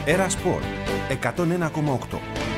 Έρα Σπορ 101,8.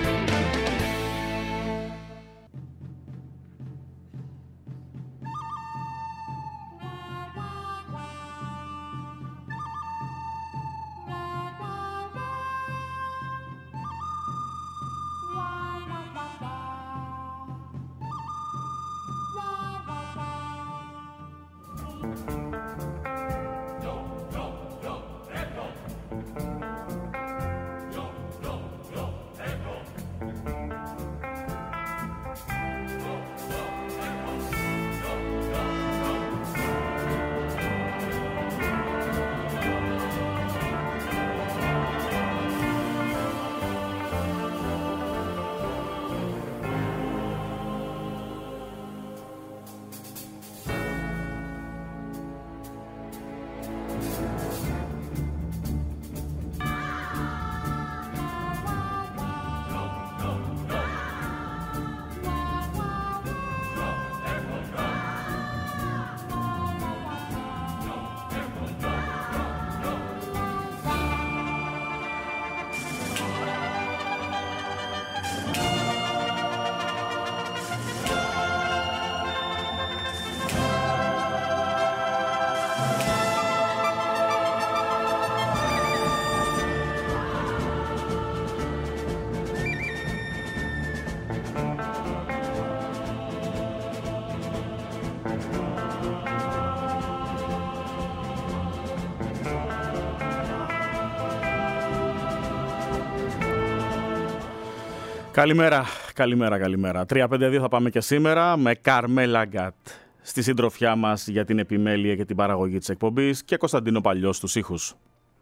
Καλημέρα. 3-5-2 θα πάμε και σήμερα με Καρμέλα Γκάτ στη συντροφιά μας για την επιμέλεια και την παραγωγή της εκπομπής και Κωνσταντίνο Παλιό στους ήχους.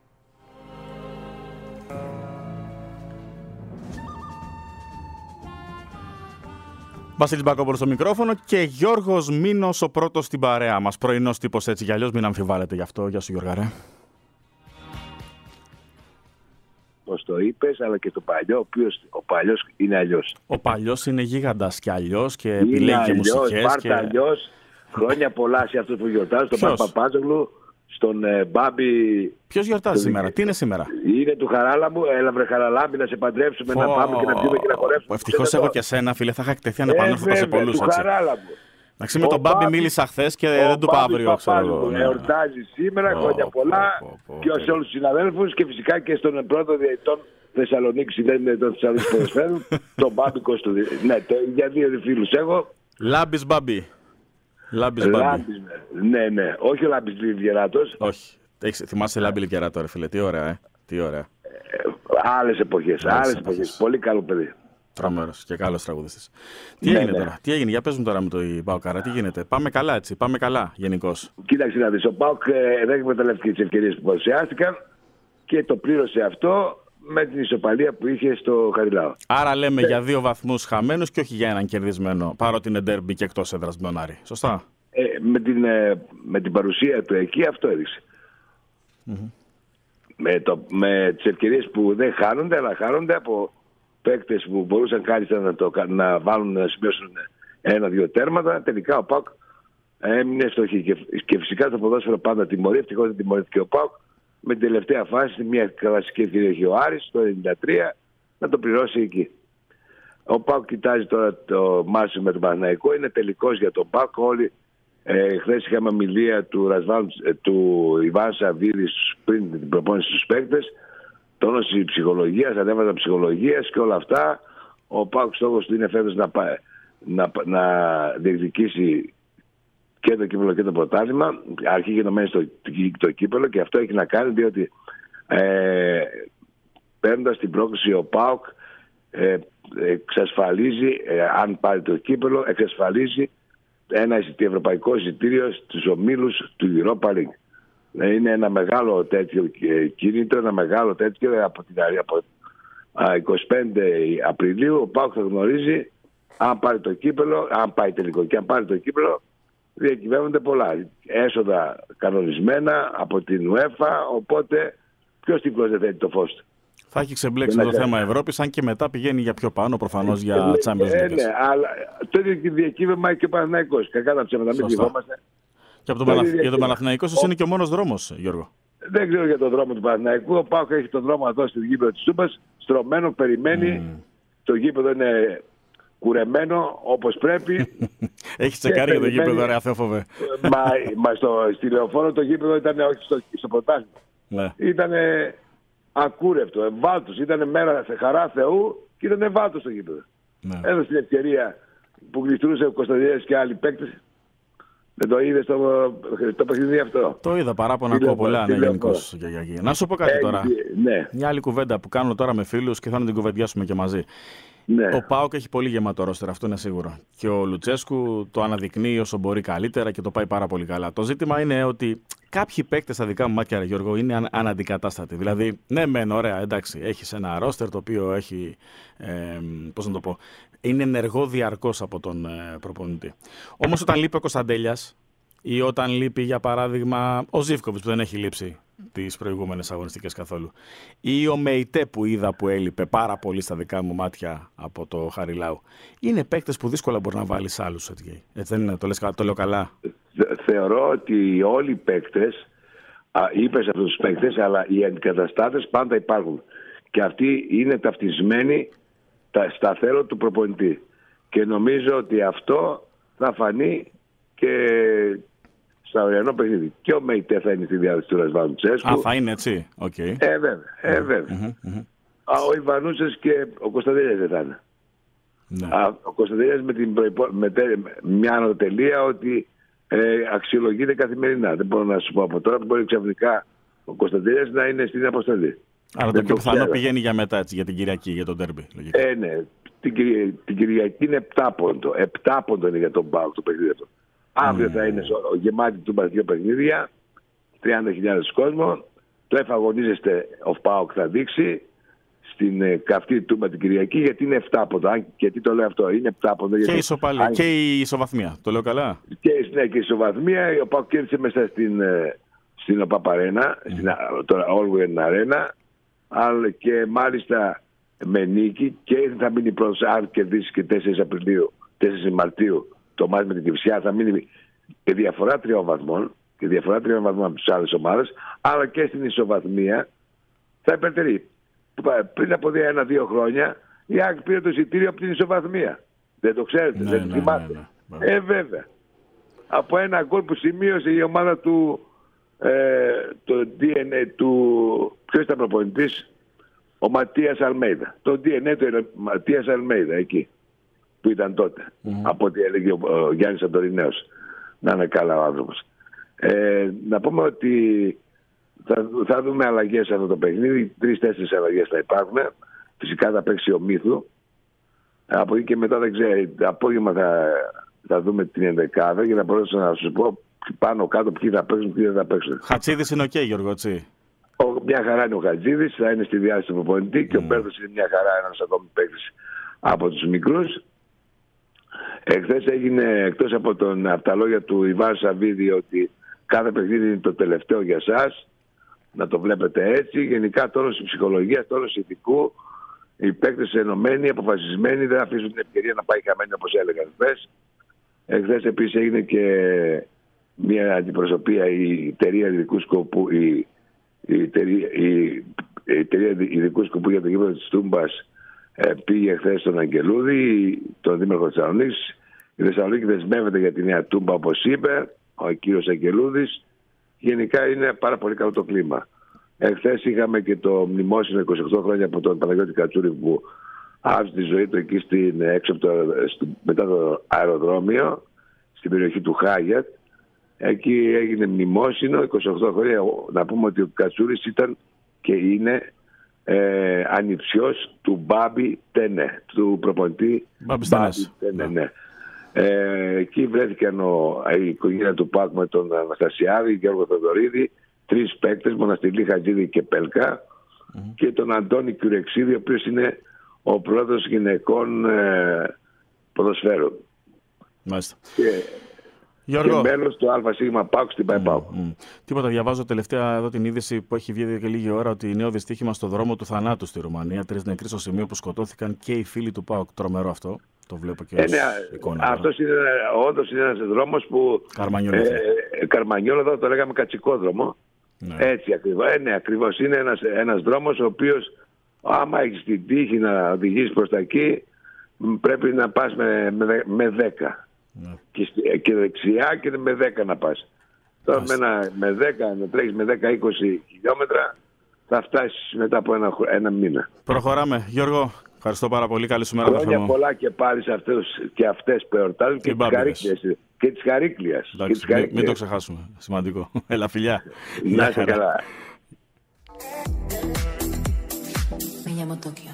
Βασίλης Μπακόπουλος στο μικρόφωνο και Γιώργος Μήνος ο πρώτος στην παρέα μας. Πρωινός τύπος έτσι κι αλλιώς, μην αμφιβάλλετε γι' αυτό. Γεια σου Γιώργα ρε. Όπως το είπες, αλλά και το παλιό, ο παλιός είναι αλλιώς. Ο παλιός είναι γίγαντας κι αλλιώς και επιλέγει και μουσικές. Μάρτα αλλιώς, χρόνια πολλά σε αυτούς που γιορτάζουν, στον Παπαπάζογλου, στον Μπάμπη. Ποιος γιορτάζει σήμερα, τι είναι σήμερα? Είναι του Χαράλαμπου, έλα βρε Χαραλάμπη να σε παντρέψουμε, να πάμε και να πιούμε και να χορεύουμε. Ευτυχώς έχω και σένα φίλε, θα είχα εκτεθεί ανεπανόρθωτα σε πολλούς έτσι. Εντάξει, με τον Μπάμπη μίλησα χθες και δεν του πάω αύριο. Εορτάζει σήμερα, χρόνια πολλά και σε όλους τους συναδέλφους και φυσικά και στον πρώτο διαιτητών Θεσσαλονίκη, δεν είναι το Θεσσαλονίκη Ποδοσφαίρου, τον Μπάμπη Κώστο. Ναι, για δύο φίλους έχω. Λάμπης Μπάμπη. Ναι, όχι ο Λάμπης Λιβγεράτος. Όχι. Θυμάσαι Λάμπη Λιβγεράτο, ρε φίλε, τι ωραία. Άλλες εποχές. Πολύ καλό παιδί. Τρομερός και καλός τραγουδιστής. Τι έγινε τώρα, τι έγινε, για πες μου τώρα με το ΠΑΟΚ, τι γίνεται? Πάμε καλά έτσι, πάμε καλά γενικώς. Κοίταξε να δεις, ο ΠΑΟΚ δεν εκμεταλλεύτηκε τις ευκαιρίες που παρουσιάστηκαν και το πλήρωσε αυτό με την ισοπαλία που είχε στο Χαριλάο. Άρα λέμε για 2 βαθμούς χαμένους και όχι για έναν κερδισμένο, παρότι είναι ντέρμπι και εκτός έδρας με τον Άρη. Σωστά. Με την παρουσία του εκεί αυτό έδειξε. Με τις ευκαιρίες που δεν χάνονται, αλλά χάνονται από παίκτες που μπορούσαν κάλλιστα να βάλουν, να σημειώσουν 1-2 τέρματα. Τελικά ο ΠΑΟΚ έμεινε στοχή και φυσικά το ποδόσφαιρο πάντα τιμωρεί. Ευτυχώς δεν τιμωρήθηκε ο ΠΑΟΚ με την τελευταία φάση, μια κλασική ευκαιρία έχει ο Άρης το 1993 να το πληρώσει εκεί. Ο ΠΑΟΚ κοιτάζει τώρα το μάτι με τον Παναθηναϊκό, είναι τελικός για τον ΠΑΟΚ. Όλοι χθες είχαμε ομιλία του Ιβάν Σαββίδη πριν την προπόνηση στους παίκτες. Τόνωση ψυχολογίας, ανέβαζα ψυχολογίας και όλα αυτά. Ο ΠΑΟΚ στόχος του είναι φέτος να διεκδικήσει και το κύπελλο και το πρωτάθλημα. Αρχή γενομένη το κύπελλο και αυτό έχει να κάνει διότι παίρνοντας την πρόκληση ο ΠΑΟΚ εξασφαλίζει, αν πάρει το κύπελλο, εξασφαλίζει ένα ευρωπαϊκό εισιτήριο στους ομίλους του Europa League. Είναι ένα μεγάλο τέτοιο κίνητο, ένα μεγάλο τέτοιο από 25 Απριλίου ο ΠΑΟΚ θα γνωρίζει αν πάρει το κύπελλο, αν πάει τελικό και αν πάρει το κύπελλο διακυβεύονται πολλά έσοδα κανονισμένα από την UEFA, οπότε ποιος τυφλός δεν θέτει το φως του. Θα έχει ξεμπλέξει το θέμα Ευρώπης, αν και μετά πηγαίνει για πιο πάνω προφανώς για Champions League. Ναι, αλλά το ίδιο διακύβευμα και ο Παναθηναϊκός. Κακά τα ψέματα, μην κρυβόμαστε. Και για τον Παναθηναϊκό ίσως είναι και ο μόνος δρόμος, Γιώργο. Δεν ξέρω για τον δρόμο του Παναθηναϊκού. Ο ΠΑΟΚ έχει τον δρόμο εδώ στο γήπεδο της Τούμπας. Στρωμένο, περιμένει. Το γήπεδο είναι κουρεμένο όπως πρέπει. Έχει τσεκάρει για το γήπεδο, ρε Αθέοφοβε. Μα στη Λεωφόρο το γήπεδο ήταν όχι στο πρωτάθλημα. Ναι. Ήταν ακούρευτο, ευάλωτος. Ήταν μέρα σε χαρά Θεού και ήταν ευάλωτος το γήπεδο. Ναι. Έδωσε την ευκαιρία που γλιστρούσε ο Κωνσταντινίδης και άλλοι παίκτες. Δεν το είδε στο παιχνίδι αυτό? Το είδα, παράπονα ακούω πολλά, ναι, γενικώς. Να σου πω κάτι τώρα. Ναι. Μια άλλη κουβέντα που κάνω τώρα με φίλους και θα να την κουβεντιάσουμε και μαζί. Ναι. Ο ΠΑΟΚ έχει πολύ γεμάτο ρόστερ, αυτό είναι σίγουρο. Και ο Λουτσέσκου το αναδεικνύει όσο μπορεί καλύτερα και το πάει πάρα πολύ καλά. Το ζήτημα είναι ότι κάποιοι παίκτες στα δικά μου μάτια, Γιώργο, είναι αναντικατάστατοι. Δηλαδή, ναι, μεν, ωραία, εντάξει, έχεις ένα ρόστερ το οποίο έχει. Πώς να το πω. Είναι ενεργό διαρκώς από τον προπονητή. Όμως όταν λείπει ο Κωνσταντέλιας ή όταν λείπει, για παράδειγμα, ο Ζίβκοβιτς που δεν έχει λείψει τις προηγούμενες αγωνιστικές καθόλου, ή ο Μεϊτέ που είδα που έλειπε πάρα πολύ στα δικά μου μάτια από το Χαριλάου, είναι παίκτες που δύσκολα μπορεί να βάλεις άλλους. Έτσι δεν είναι, το λέω καλά? Θεωρώ ότι όλοι οι παίκτες, είπες αυτούς τους παίκτες, αλλά οι αντικαταστάτες πάντα υπάρχουν. Και αυτοί είναι ταυτισμένοι στα θέλω του προπονητή. Και νομίζω ότι αυτό θα φανεί και στα αυριανό παιχνίδι. Και ο Μεϊτέ θα είναι στη διάθεση του Ρασβάνου Τσέσκου. Θα είναι έτσι. Okay. Βέβαια. Ο Ιβανούσες και ο Κωνσταντέλιας δεν θα είναι. Ναι. Ο Κωνσταντέλιας με μια ανωτελεία ότι αξιολογείται καθημερινά. Δεν μπορώ να σου πω από τώρα. Μπορεί ξαφνικά ο Κωνσταντέλιας να είναι στην αποστολή. Αλλά το πιο πιθανό πηγαίνει για μετά, έτσι, για την Κυριακή, για τον ντέρμπι. Ναι. Την Κυριακή είναι 7 πόντο. 7 πόντο είναι για τον ΠΑΟΚ το παιχνίδι αυτό. Αύριο θα είναι γεμάτη του δύο παιχνίδια, 30.000 κόσμο. Το εφαγωνίζεστε ο ΠΑΟΚ θα δείξει στην καυτή Τούμπα την Κυριακή, γιατί είναι 7 πόντο. Γιατί το λέω αυτό, είναι 7 πόντο. Και η ισοβαθμία, το λέω καλά. Και η ισοβαθμία, ο ΠΑΟΚ κέρδισε μέσα στην ΟΠΑΠ-Αρένα, στην All-Win Arena, αλλά και μάλιστα με νίκη, και θα μείνει πρώτος αν κερδίσει και 4 Μαρτίου το μάτι με την Κυψιά, θα μείνει και διαφορά 3 βαθμών από τις άλλες ομάδες, αλλά και στην ισοβαθμία θα υπερτερεί. Πριν από 1-2 χρόνια η ΑΕΚ πήρε το εισιτήριο από την ισοβαθμία. Δεν το ξέρετε, δεν το θυμάστε? Βέβαια. Από ένα γκολ που σημείωσε η ομάδα του το DNA του, ποιος ήταν προπονητής? Ο Ματίας Αλμέιδα. Το DNA του Ματίας Αλμέιδα εκεί που ήταν τότε. Από ό,τι έλεγε ο Γιάννης Σαντορινέος. Να είναι καλά ο άνθρωπος. Να πούμε ότι θα δούμε αλλαγές σε αυτό το παιχνίδι. 3-4 αλλαγές θα υπάρχουν. Φυσικά θα παίξει ο Μύθου. Από εκεί και μετά δεν ξέρω. Απόγευμα θα δούμε την ενδεκάδα για να μπορέσω να σου πω πάνω κάτω ποιοι θα παίξουν, ποιοι δεν θα παίξουν. Χατσίδης είναι οκ, Γιώργο, τσι? Μια χαρά είναι ο Χατζίδης, θα είναι στη διάθεση του προπονητή, και ο Μπέρδος είναι μια χαρά, ένας ακόμη παίκτης από τους μικρούς. Εχθές έγινε, εκτός από τα λόγια του Ιβάν Σαββίδη, ότι κάθε παιχνίδι είναι το τελευταίο για σας, να το βλέπετε έτσι. Γενικά τόνος η ψυχολογία, τόνος ηθικού, οι παίκτες ενωμένοι, αποφασισμένοι, δεν αφήσουν την ευκαιρία να πάει χαμένη, όπως έλεγαν χθες. Εχθές επίσης έγινε και μια αντιπροσωπεία, η εταιρεία ειδικού σκοπού, η εταιρεία ειδικού σκοπού για το γήπεδο της Τούμπας πήγε χθες στον Αγγελούδη, τον Δήμαρχο της Θεσσαλονίκης. Η Θεσσαλονίκη δεσμεύεται για τη νέα Τούμπα, όπως είπε ο κύριος Αγγελούδης. Γενικά είναι πάρα πολύ καλό το κλίμα. Χθες είχαμε και το μνημόσυνο 28 χρόνια από τον Παναγιώτη Κατσούρη, που άφησε τη ζωή του εκεί έξω μετά το αεροδρόμιο, στην περιοχή του Χάγιατ. Εκεί έγινε μνημόσυνο 28 χρόνια. Να πούμε ότι ο Κατσούρης ήταν και είναι ανιψιός του Μπάμπη Τένε, του προπονητή Μπάμπη Τένε. Ναι. Εκεί βρέθηκαν η οικογένεια του ΠΑΟΚ με τον Αναστασιάδη, Γιώργο Θοδωρίδη, 3 παίκτες, Μοναστηλή, Χατζίδη και Πέλκα, και τον Αντώνη Κουρεξίδη, ο οποίος είναι ο πρόεδρος γυναικών ποδοσφαίρου. Μάλιστα. Γιώργο. Και μέλος του ΑΣ ΠΑΟΚ στην ΠΑΟΚ. Τίποτα, διαβάζω τελευταία εδώ την είδηση που έχει βγει και λίγη ώρα, ότι νέο δυστύχημα στο δρόμο του θανάτου στη Ρουμανία. 3 νεκροί στο σημείο που σκοτώθηκαν και οι φίλοι του ΠΑΟΚ. Τρομερό αυτό. Το βλέπω και ως εικόνα. Αυτός είναι όντως ένας δρόμος που Καρμανιόλο εδώ το λέγαμε κατσικόδρομο. Ναι. Έτσι ακριβώς. Ναι, ακριβώς. Είναι ένας δρόμος ο οποίος, άμα έχεις την τύχη να οδηγήσεις προς τα εκεί, πρέπει να πας με 10. Ναι. Και δεξιά και με 10 να πας. Τώρα με 10, να τρέχεις με 10-20 χιλιόμετρα, θα φτάσεις μετά από ένα μήνα. Προχωράμε. Γιώργο, ευχαριστώ πάρα πολύ. Καλή σου μέρα. Χρόνια πολλά και πάλι σε αυτούς και αυτές που εορτάζουν και τις Χαρίκλειας. Μην το ξεχάσουμε. Σημαντικό. Έλα, φιλιά. Να είσαι καλά. Me llamo Tokio.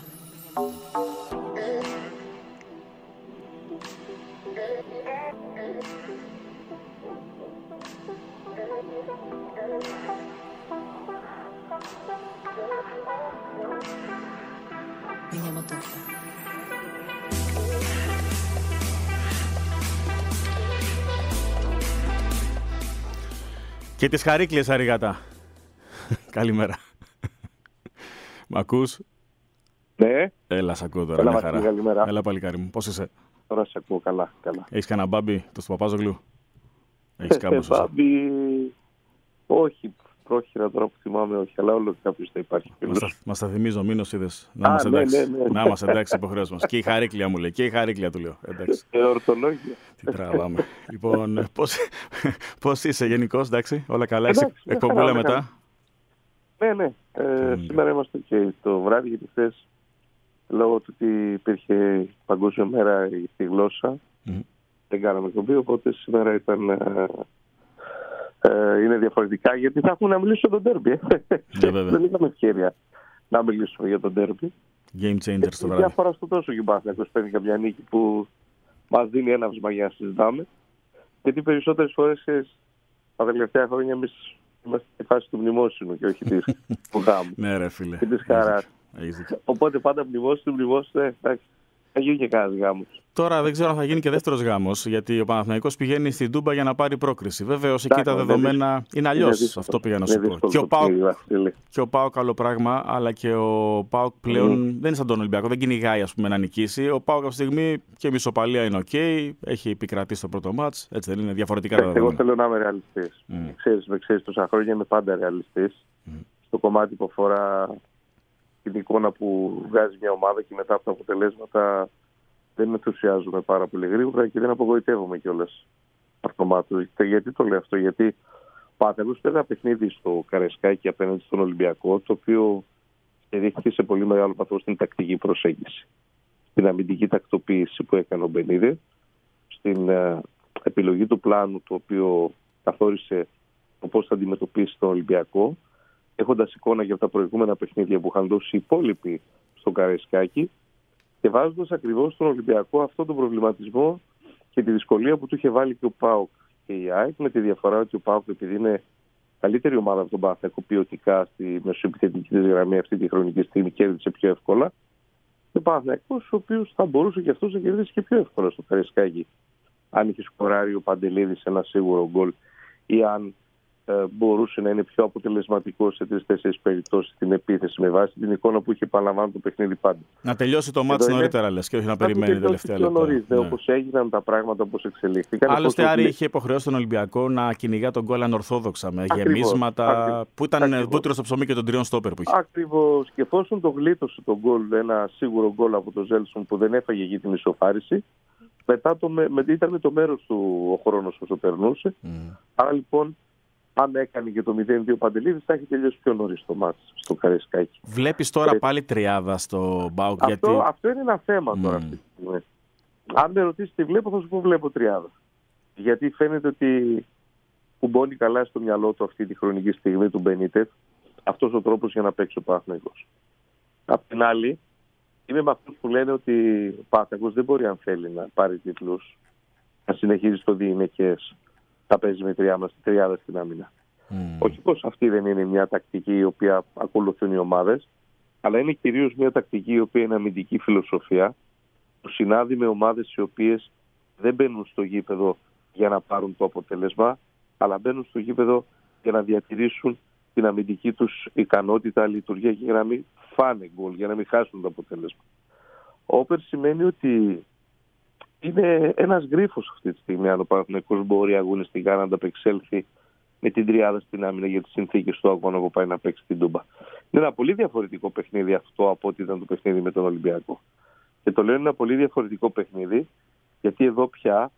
Me llamo Tokio. Και τις Χαρίκλειες, Αριγάτα. Καλημέρα. Μ' ακούς? Ναι. Έλα, σ' ακούω τώρα. Έλα, Μια χαρά. καλημέρα. Έλα, παλικάρι μου. Πώς είσαι? Τώρα σε ακούω καλά. Έχεις κανένα μπάμπι του Παπάζογλου? Έχεις κάμποσο? Μπάμπι, όχι. Πρόχειρα τώρα που θυμάμαι, όχι. Αλλά όλο κάποιος θα υπάρχει. Μας τα θυμίζω, μήνος είδες. Να είμαστε εντάξει. Ναι. Να είμαστε εντάξει, υποχρέωση μας. Και η Χαρίκλεια μου λέει. Και η Χαρίκλεια του λέω. Εντάξει. Ορθολόγια. Τι τραβάμε. Λοιπόν, πώς είσαι γενικώς, εντάξει? Όλα καλά? Έχεις Εντάξει, εκπομπούλα καλά. μετά? Ναι. Σήμερα είμαστε και το βράδυ, γιατί χθες, λόγω του ότι υπήρχε Παγκόσμια Μέρα στη γλώσσα, δεν κάναμε εκπομπή, οπότε σήμερα είναι διαφορετικά, γιατί θα έχουμε να μιλήσουμε για τον ντέρμπι. Δεν είχαμε ευκαιρία να μιλήσουμε για τον ντέρμπι. Game changer στο βράδυ. Διαφορά στο τόσο και Παναθηναϊκός παίρνει καμιά νίκη που μας δίνει έναυσμα για να συζητάμε. Γιατί περισσότερες φορές τα τελευταία χρόνια εμείς είμαστε στη φάση του μνημόσυνου και όχι του γάμου. Ναι, ρε φίλε. Και της χαράς. Οπότε πάντα μνημόσυνο, εντάξει. Θα γίνει και κάτι γάμος. Τώρα δεν ξέρω αν θα γίνει και δεύτερος γάμος, γιατί ο Παναθηναϊκός πηγαίνει στην Τούμπα για να πάρει πρόκριση. Βέβαιως εκεί τα δεδομένα είναι αλλιώς. Αυτό πήγα να σου πω. Και ο ΠΑΟΚ καλό πράγμα, αλλά και ο ΠΑΟΚ πλέον δεν είναι σαν τον Ολυμπιακό. Δεν κυνηγάει, ας πούμε, να νικήσει. Ο ΠΑΟΚ αυτή τη στιγμή και μισοπαλία είναι οκ. Έχει επικρατήσει το πρώτο μάτς. Έτσι δεν είναι? Διαφορετικά τα δεδομένα. Εγώ θέλω να είμαι ρεαλιστής. Με ξέρεις τόσα χρόνια, είμαι πάντα ρεαλιστής. Στο κομμάτι που αφορά την εικόνα που βγάζει μια ομάδα και μετά από τα αποτελέσματα δεν ενθουσιάζομαι πάρα πολύ γρήγορα και δεν απογοητεύομαι κιόλας αυτομάτως. Γιατί το λέω αυτό? Γιατί ο Παναθηναϊκός παίζει ένα παιχνίδι στο Καρεσκάκι απέναντι στον Ολυμπιακό, το οποίο στηρίχθηκε σε πολύ μεγάλο βαθμό στην τακτική προσέγγιση. Στην αμυντική τακτοποίηση που έκανε ο Μπενίδε, στην επιλογή του πλάνου, το οποίο καθόρισε το πώς θα αντιμετωπίσει τον Ολυμπιακό, έχοντας εικόνα για τα προηγούμενα παιχνίδια που είχαν δώσει οι υπόλοιποι στο Καρεσκάκι και βάζοντας ακριβώς στον Ολυμπιακό αυτόν τον προβληματισμό και τη δυσκολία που του είχε βάλει και ο ΠΑΟΚ και η ΑΕΚ, με τη διαφορά ότι ο ΠΑΟΚ, επειδή είναι καλύτερη ομάδα από τον Παναθηναϊκό ποιοτικά στη μεσοεπιθετική της γραμμή αυτή τη χρονική στιγμή, κέρδισε πιο εύκολα. Και ο Παναθηναϊκός, ο οποίος θα μπορούσε και αυτός να κερδίσει και πιο εύκολα στο Καρεσκάκι, αν είχε σκοράρει ο Παντελίδης ένα σίγουρο γκολ ή αν μπορούσε να είναι πιο αποτελεσματικό σε 3-4 περιπτώσεις στην επίθεση, με βάση την εικόνα που είχε επαναλαμβάνει το παιχνίδι πάντα. Να τελειώσει το μάτς νωρίτερα, λες, και όχι να περιμένει τελευταία λεπτά. Ναι. Όπως έγιναν τα πράγματα, όπως εξελίχθηκαν. Άλλωστε, Άρη είχε υποχρεώσει τον Ολυμπιακό να κυνηγά τον γκολ ανορθόδοξα, με γεμίσματα που ήταν βούτυρο στο ψωμί και τον τριών στόπερ που είχε. Ακριβώς. Και εφόσον το γλίτωσε τον γκολ, ένα σίγουρο γκολ από τον Ζέλσον που δεν έφαγε εκεί την ισοφάριση, μετά ήταν το μέρος του ο χρόνος όσο περνούσε. Άρα λοιπόν, αν έκανε και το 0-2 Παντελίδης, θα έχει τελειώσει πιο νωρίς το μάτς στο Καρεσκάκι. Βλέπεις τώρα πάλι τριάδα στο ΠΑΟΚ? Αυτό είναι ένα θέμα τώρα αυτή τη στιγμή. Αν με ρωτήσεις τι βλέπω, θα σου πω βλέπω τριάδα. Γιατί φαίνεται ότι κουμπώνει καλά στο μυαλό του αυτή τη χρονική στιγμή του Μπενίτεφ αυτός ο τρόπος για να παίξει ο Παναθηναϊκός. Απ' την άλλη, είμαι με αυτούς που λένε ότι ο Παναθηναϊκός δεν μπορεί, αν θέλει, να πάρει τίτλους, να συνεχίζει στο διηνεκές, θα παίζει με τριάδα στην άμυνα. Όχι πως αυτή δεν είναι μια τακτική η οποία ακολουθούν οι ομάδες, αλλά είναι κυρίως μια τακτική η οποία είναι αμυντική φιλοσοφία, που συνάδει με ομάδες οι οποίες δεν μπαίνουν στο γήπεδο για να πάρουν το αποτέλεσμα, αλλά μπαίνουν στο γήπεδο για να διατηρήσουν την αμυντική τους ικανότητα, λειτουργία και για να μην φάνε γκολ, για να μην χάσουν το αποτέλεσμα. Όπερ σημαίνει ότι είναι ένας γρίφος αυτή τη στιγμή, αν ο Παναθηναϊκός μπορεί αγωνιστικά να ανταπεξέλθει με την τριάδα στην άμυνα για τις συνθήκες του αγώνα που πάει να παίξει την Τούμπα. Είναι ένα πολύ διαφορετικό παιχνίδι αυτό από ό,τι ήταν το παιχνίδι με τον Ολυμπιακό. Και το λέω είναι ένα πολύ διαφορετικό παιχνίδι, γιατί εδώ πια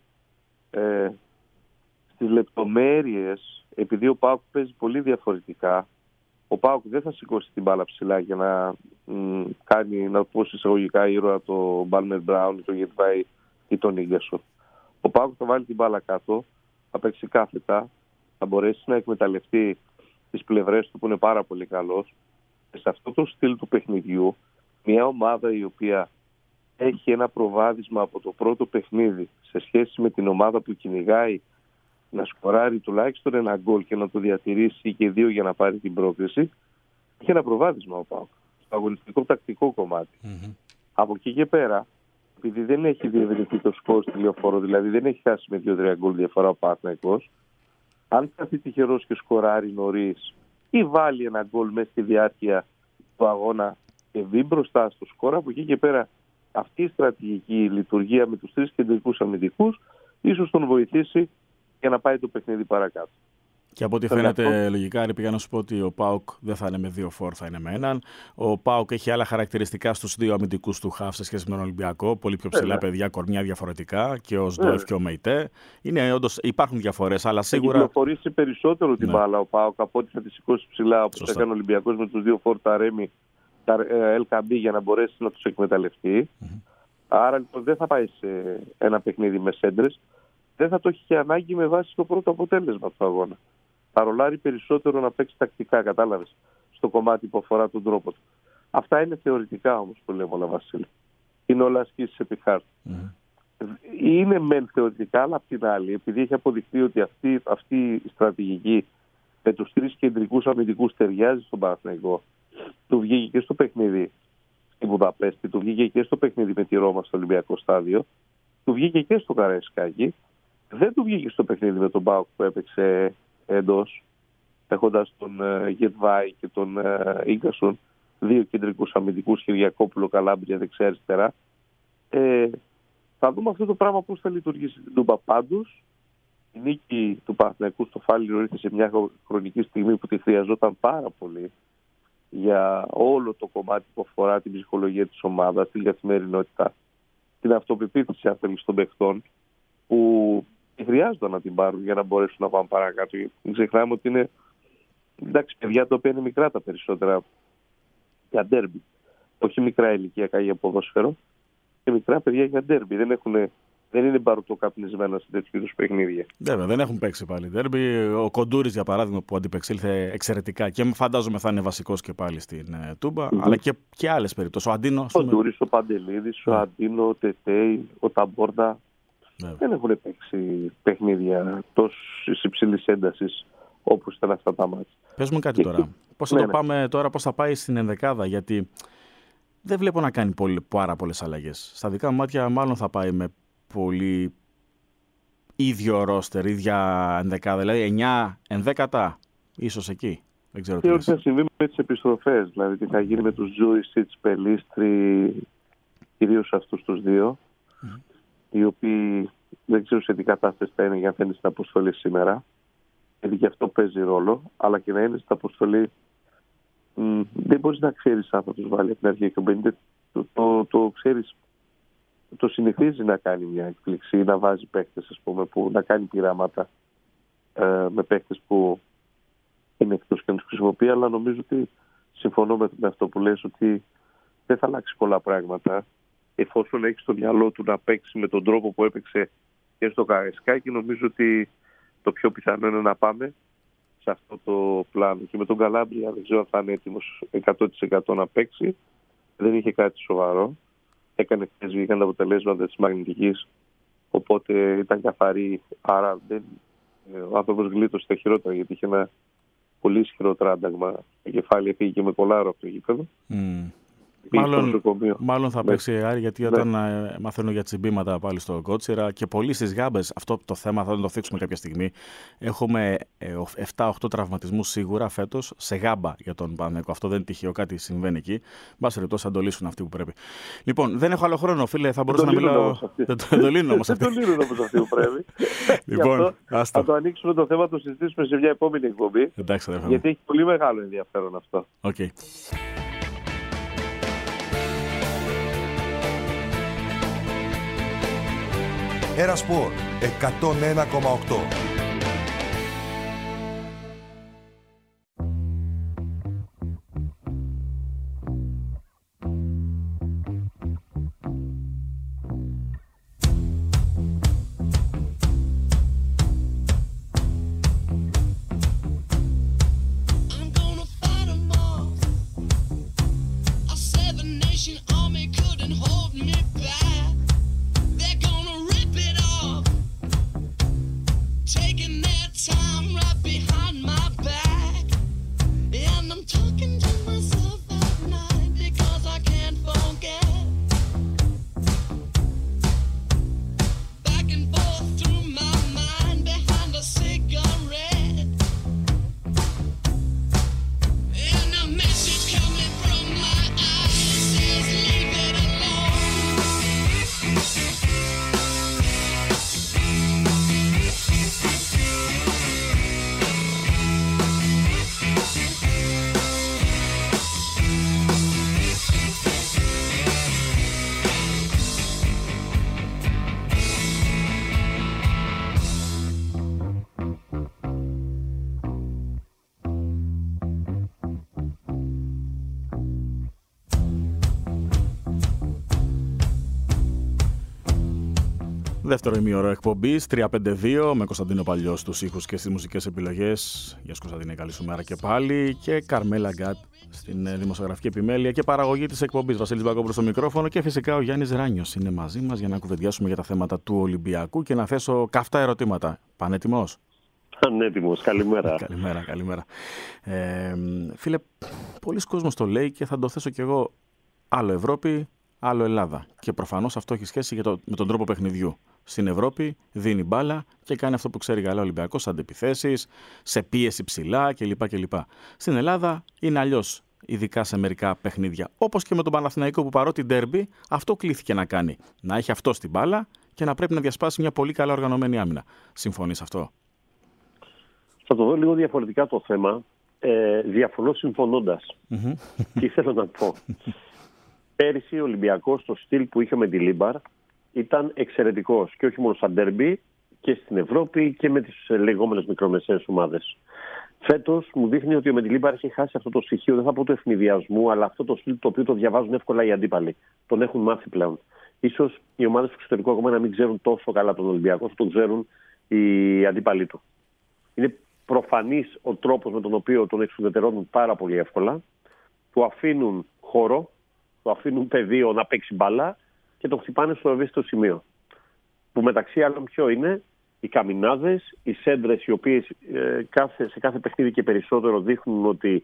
στις λεπτομέρειες, επειδή ο ΠΑΟΚ παίζει πολύ διαφορετικά, ο ΠΑΟΚ δεν θα σηκώσει την μπάλα ψηλά για να κάνει, να πω εισαγωγικά, ήρωα το Μπάλμερ Μπράουν, το Γετβάη ή τον Ίγκασον. Ο ΠΑΟΚ θα βάλει την μπάλα κάτω, θα παίξει κάθετα, θα μπορέσει να εκμεταλλευτεί τις πλευρές του που είναι πάρα πολύ καλός. Και σε αυτό το στυλ του παιχνιδιού, μια ομάδα η οποία έχει ένα προβάδισμα από το πρώτο παιχνίδι σε σχέση με την ομάδα που κυνηγάει να σκοράρει τουλάχιστον ένα γκολ και να το διατηρήσει και 2 για να πάρει την πρόκριση, έχει ένα προβάδισμα ο ΠΑΟΚ στο αγωνιστικό τακτικό κομμάτι. Από εκεί και πέρα, επειδή δεν έχει διευρυνθεί το σκορ στη Λεωφόρο, δηλαδή δεν έχει χάσει με 2-3 γκολ διαφορά ο Παναθηναϊκός, αν σταθεί τυχερός και σκοράρει νωρίς ή βάλει ένα γκολ μέσα στη διάρκεια του αγώνα και βγει μπροστά στο σκορ, από εκεί και πέρα αυτή η στρατηγική λειτουργία με τους 3 κεντρικούς αμυντικούς ίσως τον βοηθήσει για να πάει το παιχνίδι παρακάτω. Και από ό,τι φαίνεται λογικά, πήγα να σου πω ότι ο ΠΑΟΚ δεν θα είναι με 2 φορ, θα είναι με έναν. Ο ΠΑΟΚ έχει άλλα χαρακτηριστικά στους 2 αμυντικούς του χαφ σε σχέση με τον Ολυμπιακό. Πολύ πιο ψηλά παιδιά, κορμιά διαφορετικά, και ο Σντόεφ και ο Μεϊτέ. Υπάρχουν διαφορές, αλλά σίγουρα. Θα κυκλοφορήσει περισσότερο την μπάλα ο ΠΑΟΚ από ότι θα τη σηκώσει ψηλά, όπως έκανε ο Ολυμπιακός με τους 2 φορ, τα Ρέμι, τα LKB, για να μπορέσει να τους εκμεταλλευτεί. Άρα λοιπόν δεν θα πάει σε ένα παιχνίδι με σέντρες. Δεν θα το έχει και ανάγκη με βάση το πρώτο αποτέλεσμα του αγώνα. Θα ρολάρει περισσότερο να παίξει τακτικά, κατάλαβες, στο κομμάτι που αφορά τον τρόπο του. Αυτά είναι θεωρητικά όμως που λέμε όλα, Βασίλη. Είναι όλα ασκήσεις επί χάρτη. Είναι μεν θεωρητικά, αλλά απ' την άλλη, επειδή έχει αποδειχθεί ότι αυτή η στρατηγική με τους 3 κεντρικούς αμυντικούς ταιριάζει στον Παναθηναϊκό, του βγήκε και στο παιχνίδι στην Βουδαπέστη, του βγήκε και στο παιχνίδι με τη Ρώμα στο Ολυμπιακό στάδιο, του βγήκε και στο Καραϊσκάκι, δεν του βγήκε στο παιχνίδι με τον ΠΑΟΚ που έπαιξε εντός, έχοντας τον Γετβάη και τον Ίγκασον, 2 κεντρικούς αμυντικούς, Κυριακόπουλο, Καλάμπρια δεξιά-αριστερά. Θα δούμε αυτό το πράγμα πώς θα λειτουργήσει την Τούμπα. Πάντως, η νίκη του Παναθηναϊκού στο Φάληρο ήρθε σε μια χρονική στιγμή που τη χρειαζόταν πάρα πολύ για όλο το κομμάτι που αφορά την ψυχολογία της ομάδας, την καθημερινότητα, την αυτοπεποίθηση αν θέλεις των παιχτών, που χρειάζονταν να την πάρουν για να μπορέσουν να πάνε παρακάτω. Μην ξεχνάμε ότι είναι, εντάξει, παιδιά τα οποία είναι μικρά τα περισσότερα για ντέρμπι. Όχι μικρά ηλικιακά για ποδόσφαιρο, και μικρά παιδιά για ντέρμπι. Δεν είναι μπαρουτοκαπνισμένα σε τέτοιου είδους παιχνίδια. Βέβαια, δεν έχουν παίξει πάλι ντέρμπι. Ο Κοντούρης, για παράδειγμα, που αντιπεξήλθε εξαιρετικά και φαντάζομαι θα είναι βασικός και πάλι στην Τούμπα, αλλά και άλλες περιπτώσεις. Ο Αντίνο. Ο Κοντούρης, ο Παντελίδης, ο Αντίνο, ο Τετέι, ο Ταμπόρντα. Δεν έχουν παίξει παιχνίδια τόσης υψηλής έντασης όπως ήταν αυτά τα μάτια. Πες μου κάτι τώρα. Πώς θα το πάμε τώρα, πώς θα πάει στην ενδεκάδα, γιατί δεν βλέπω να κάνει πάρα πολλές αλλαγές. Στα δικά μου μάτια, μάλλον θα πάει με πολύ ίδιο ρόστερ, ίδια ενδεκάδα, δηλαδή 9 ενδέκατα, ίσως εκεί. Δεν ξέρω τι θα συμβεί με τις επιστροφές, δηλαδή τι θα γίνει με τους Τζούρισιτς, Πελίστρη, κυρίως αυτούς τους 2. Οι οποίοι δεν ξέρω σε τι κατάσταση θα είναι για να είναι στην αποστολή σήμερα, γιατί και αυτό παίζει ρόλο, αλλά και να είναι στην αποστολή δεν μπορείς να ξέρεις αν θα τους βάλει από την αρχή και το ξέρεις, το συνηθίζει να κάνει μια εκπλήξη, να βάζει παίκτες, ας πούμε, που να κάνει πειράματα με παίκτες που είναι εκτός και να τους χρησιμοποιεί, αλλά νομίζω ότι συμφωνώ με αυτό που λες, ότι δεν θα αλλάξει πολλά πράγματα. Εφόσον έχει στο μυαλό του να παίξει με τον τρόπο που έπαιξε και στο Καραϊσκάκι, νομίζω ότι το πιο πιθανό είναι να πάμε σε αυτό το πλάνο. Και με τον Καλάμπρια δεν ξέρω αν θα είναι έτοιμος 100% να παίξει. Δεν είχε κάτι σοβαρό. Έκανε χθες, βγήκαν τα αποτελέσματα της μαγνητικής, οπότε ήταν καθαρή. Άρα ο άνθρωπος γλίτωσε τα χειρότερα, γιατί είχε ένα πολύ ισχυρό τράνταγμα. Το κεφάλι έφυγε και με κολάρο από το γήπεδο. Μάλλον θα παίξει Άρη, γιατί όταν μαθαίνω για τσιμπήματα πάλι στο Κότσιρα και πολλοί στις γάμπες, αυτό το θέμα θα το θίξουμε κάποια στιγμή. Έχουμε 7-8 τραυματισμούς σίγουρα φέτος σε γάμπα για τον Παναθηναϊκό. Αυτό δεν είναι τυχαίο, κάτι συμβαίνει εκεί. Μπας περιπτώσει θα το λύσουν αυτοί που πρέπει. Λοιπόν, δεν έχω άλλο χρόνο, φίλε, θα μπορούσα να μιλάω. Δεν το λύνουν όμως αυτοί. Δεν το λύνουν όμως αυτοί που πρέπει. Λοιπόν, θα το ανοίξουμε το θέμα, το συζητήσουμε σε μια επόμενη εκπομπή. Γιατί έχει πολύ μεγάλο ενδιαφέρον αυτό. Okay. Ένα Σπορ 101,8. Δεύτερο ημίωρο εκπομπής, 352, με Κωνσταντίνο Παλιό στους ήχους και στις μουσικές επιλογές. Γεια σου Κωνσταντίνε, καλή σου μέρα και πάλι. Και Καρμέλα Γκάτ στην δημοσιογραφική επιμέλεια και παραγωγή της εκπομπής. Βασίλης Μπακόπουλος στο μικρόφωνο και φυσικά ο Γιάννης Ράνιος είναι μαζί μας για να κουβεντιάσουμε για τα θέματα του Ολυμπιακού και να θέσω καυτά ερωτήματα. Πανέτοιμος? Πανέτοιμος, καλημέρα. Καλημέρα. Φίλε, πολλοί κόσμος το λέει και θα το θέσω κι εγώ. Άλλο Ευρώπη, άλλο Ελλάδα. Και προφανώς αυτό έχει σχέση με τον τρόπο παιχνιδιού. Στην Ευρώπη δίνει μπάλα και κάνει αυτό που ξέρει καλά ο Ολυμπιακός, αντεπιθέσεις, σε πίεση ψηλά κλπ. Στην Ελλάδα είναι αλλιώς, ειδικά σε μερικά παιχνίδια. Όπως και με τον Παναθηναϊκό που παρότι ντέρμπι, αυτό κλήθηκε να κάνει. Να έχει αυτό στην μπάλα και να πρέπει να διασπάσει μια πολύ καλά οργανωμένη άμυνα. Συμφωνείς αυτό? Θα το δω λίγο διαφορετικά το θέμα, διαφωνώ συμφωνώντας. Τι θέλω να πω. Πέρυσι ο Ολυμπιακός στο στυλ που είχε με τη Λίμπαρ ήταν εξαιρετικός και όχι μόνο στα ντέρμπι και στην Ευρώπη και με τις λεγόμενες μικρομεσαίες ομάδες. Φέτος μου δείχνει ότι ο Μεντιλίμπαρ έχει χάσει αυτό το στοιχείο, δεν θα πω του ευνηδιασμού, αλλά αυτό το στυλ το οποίο το διαβάζουν εύκολα οι αντίπαλοι. Τον έχουν μάθει πλέον. Ίσως οι ομάδες του εξωτερικού ακόμα να μην ξέρουν τόσο καλά τον Ολυμπιακό όσο τον ξέρουν οι αντίπαλοι του. Είναι προφανής ο τρόπος με τον οποίο τον εξουδετερώνουν πάρα πολύ εύκολα, του αφήνουν χώρο, του αφήνουν πεδίο να παίξει μπάλα και τον χτυπάνε στο ευαίσθητο σημείο. Που μεταξύ άλλων ποιο είναι? Οι καμινάδες, οι σέντρες, οι οποίες σε κάθε παιχνίδι και περισσότερο δείχνουν ότι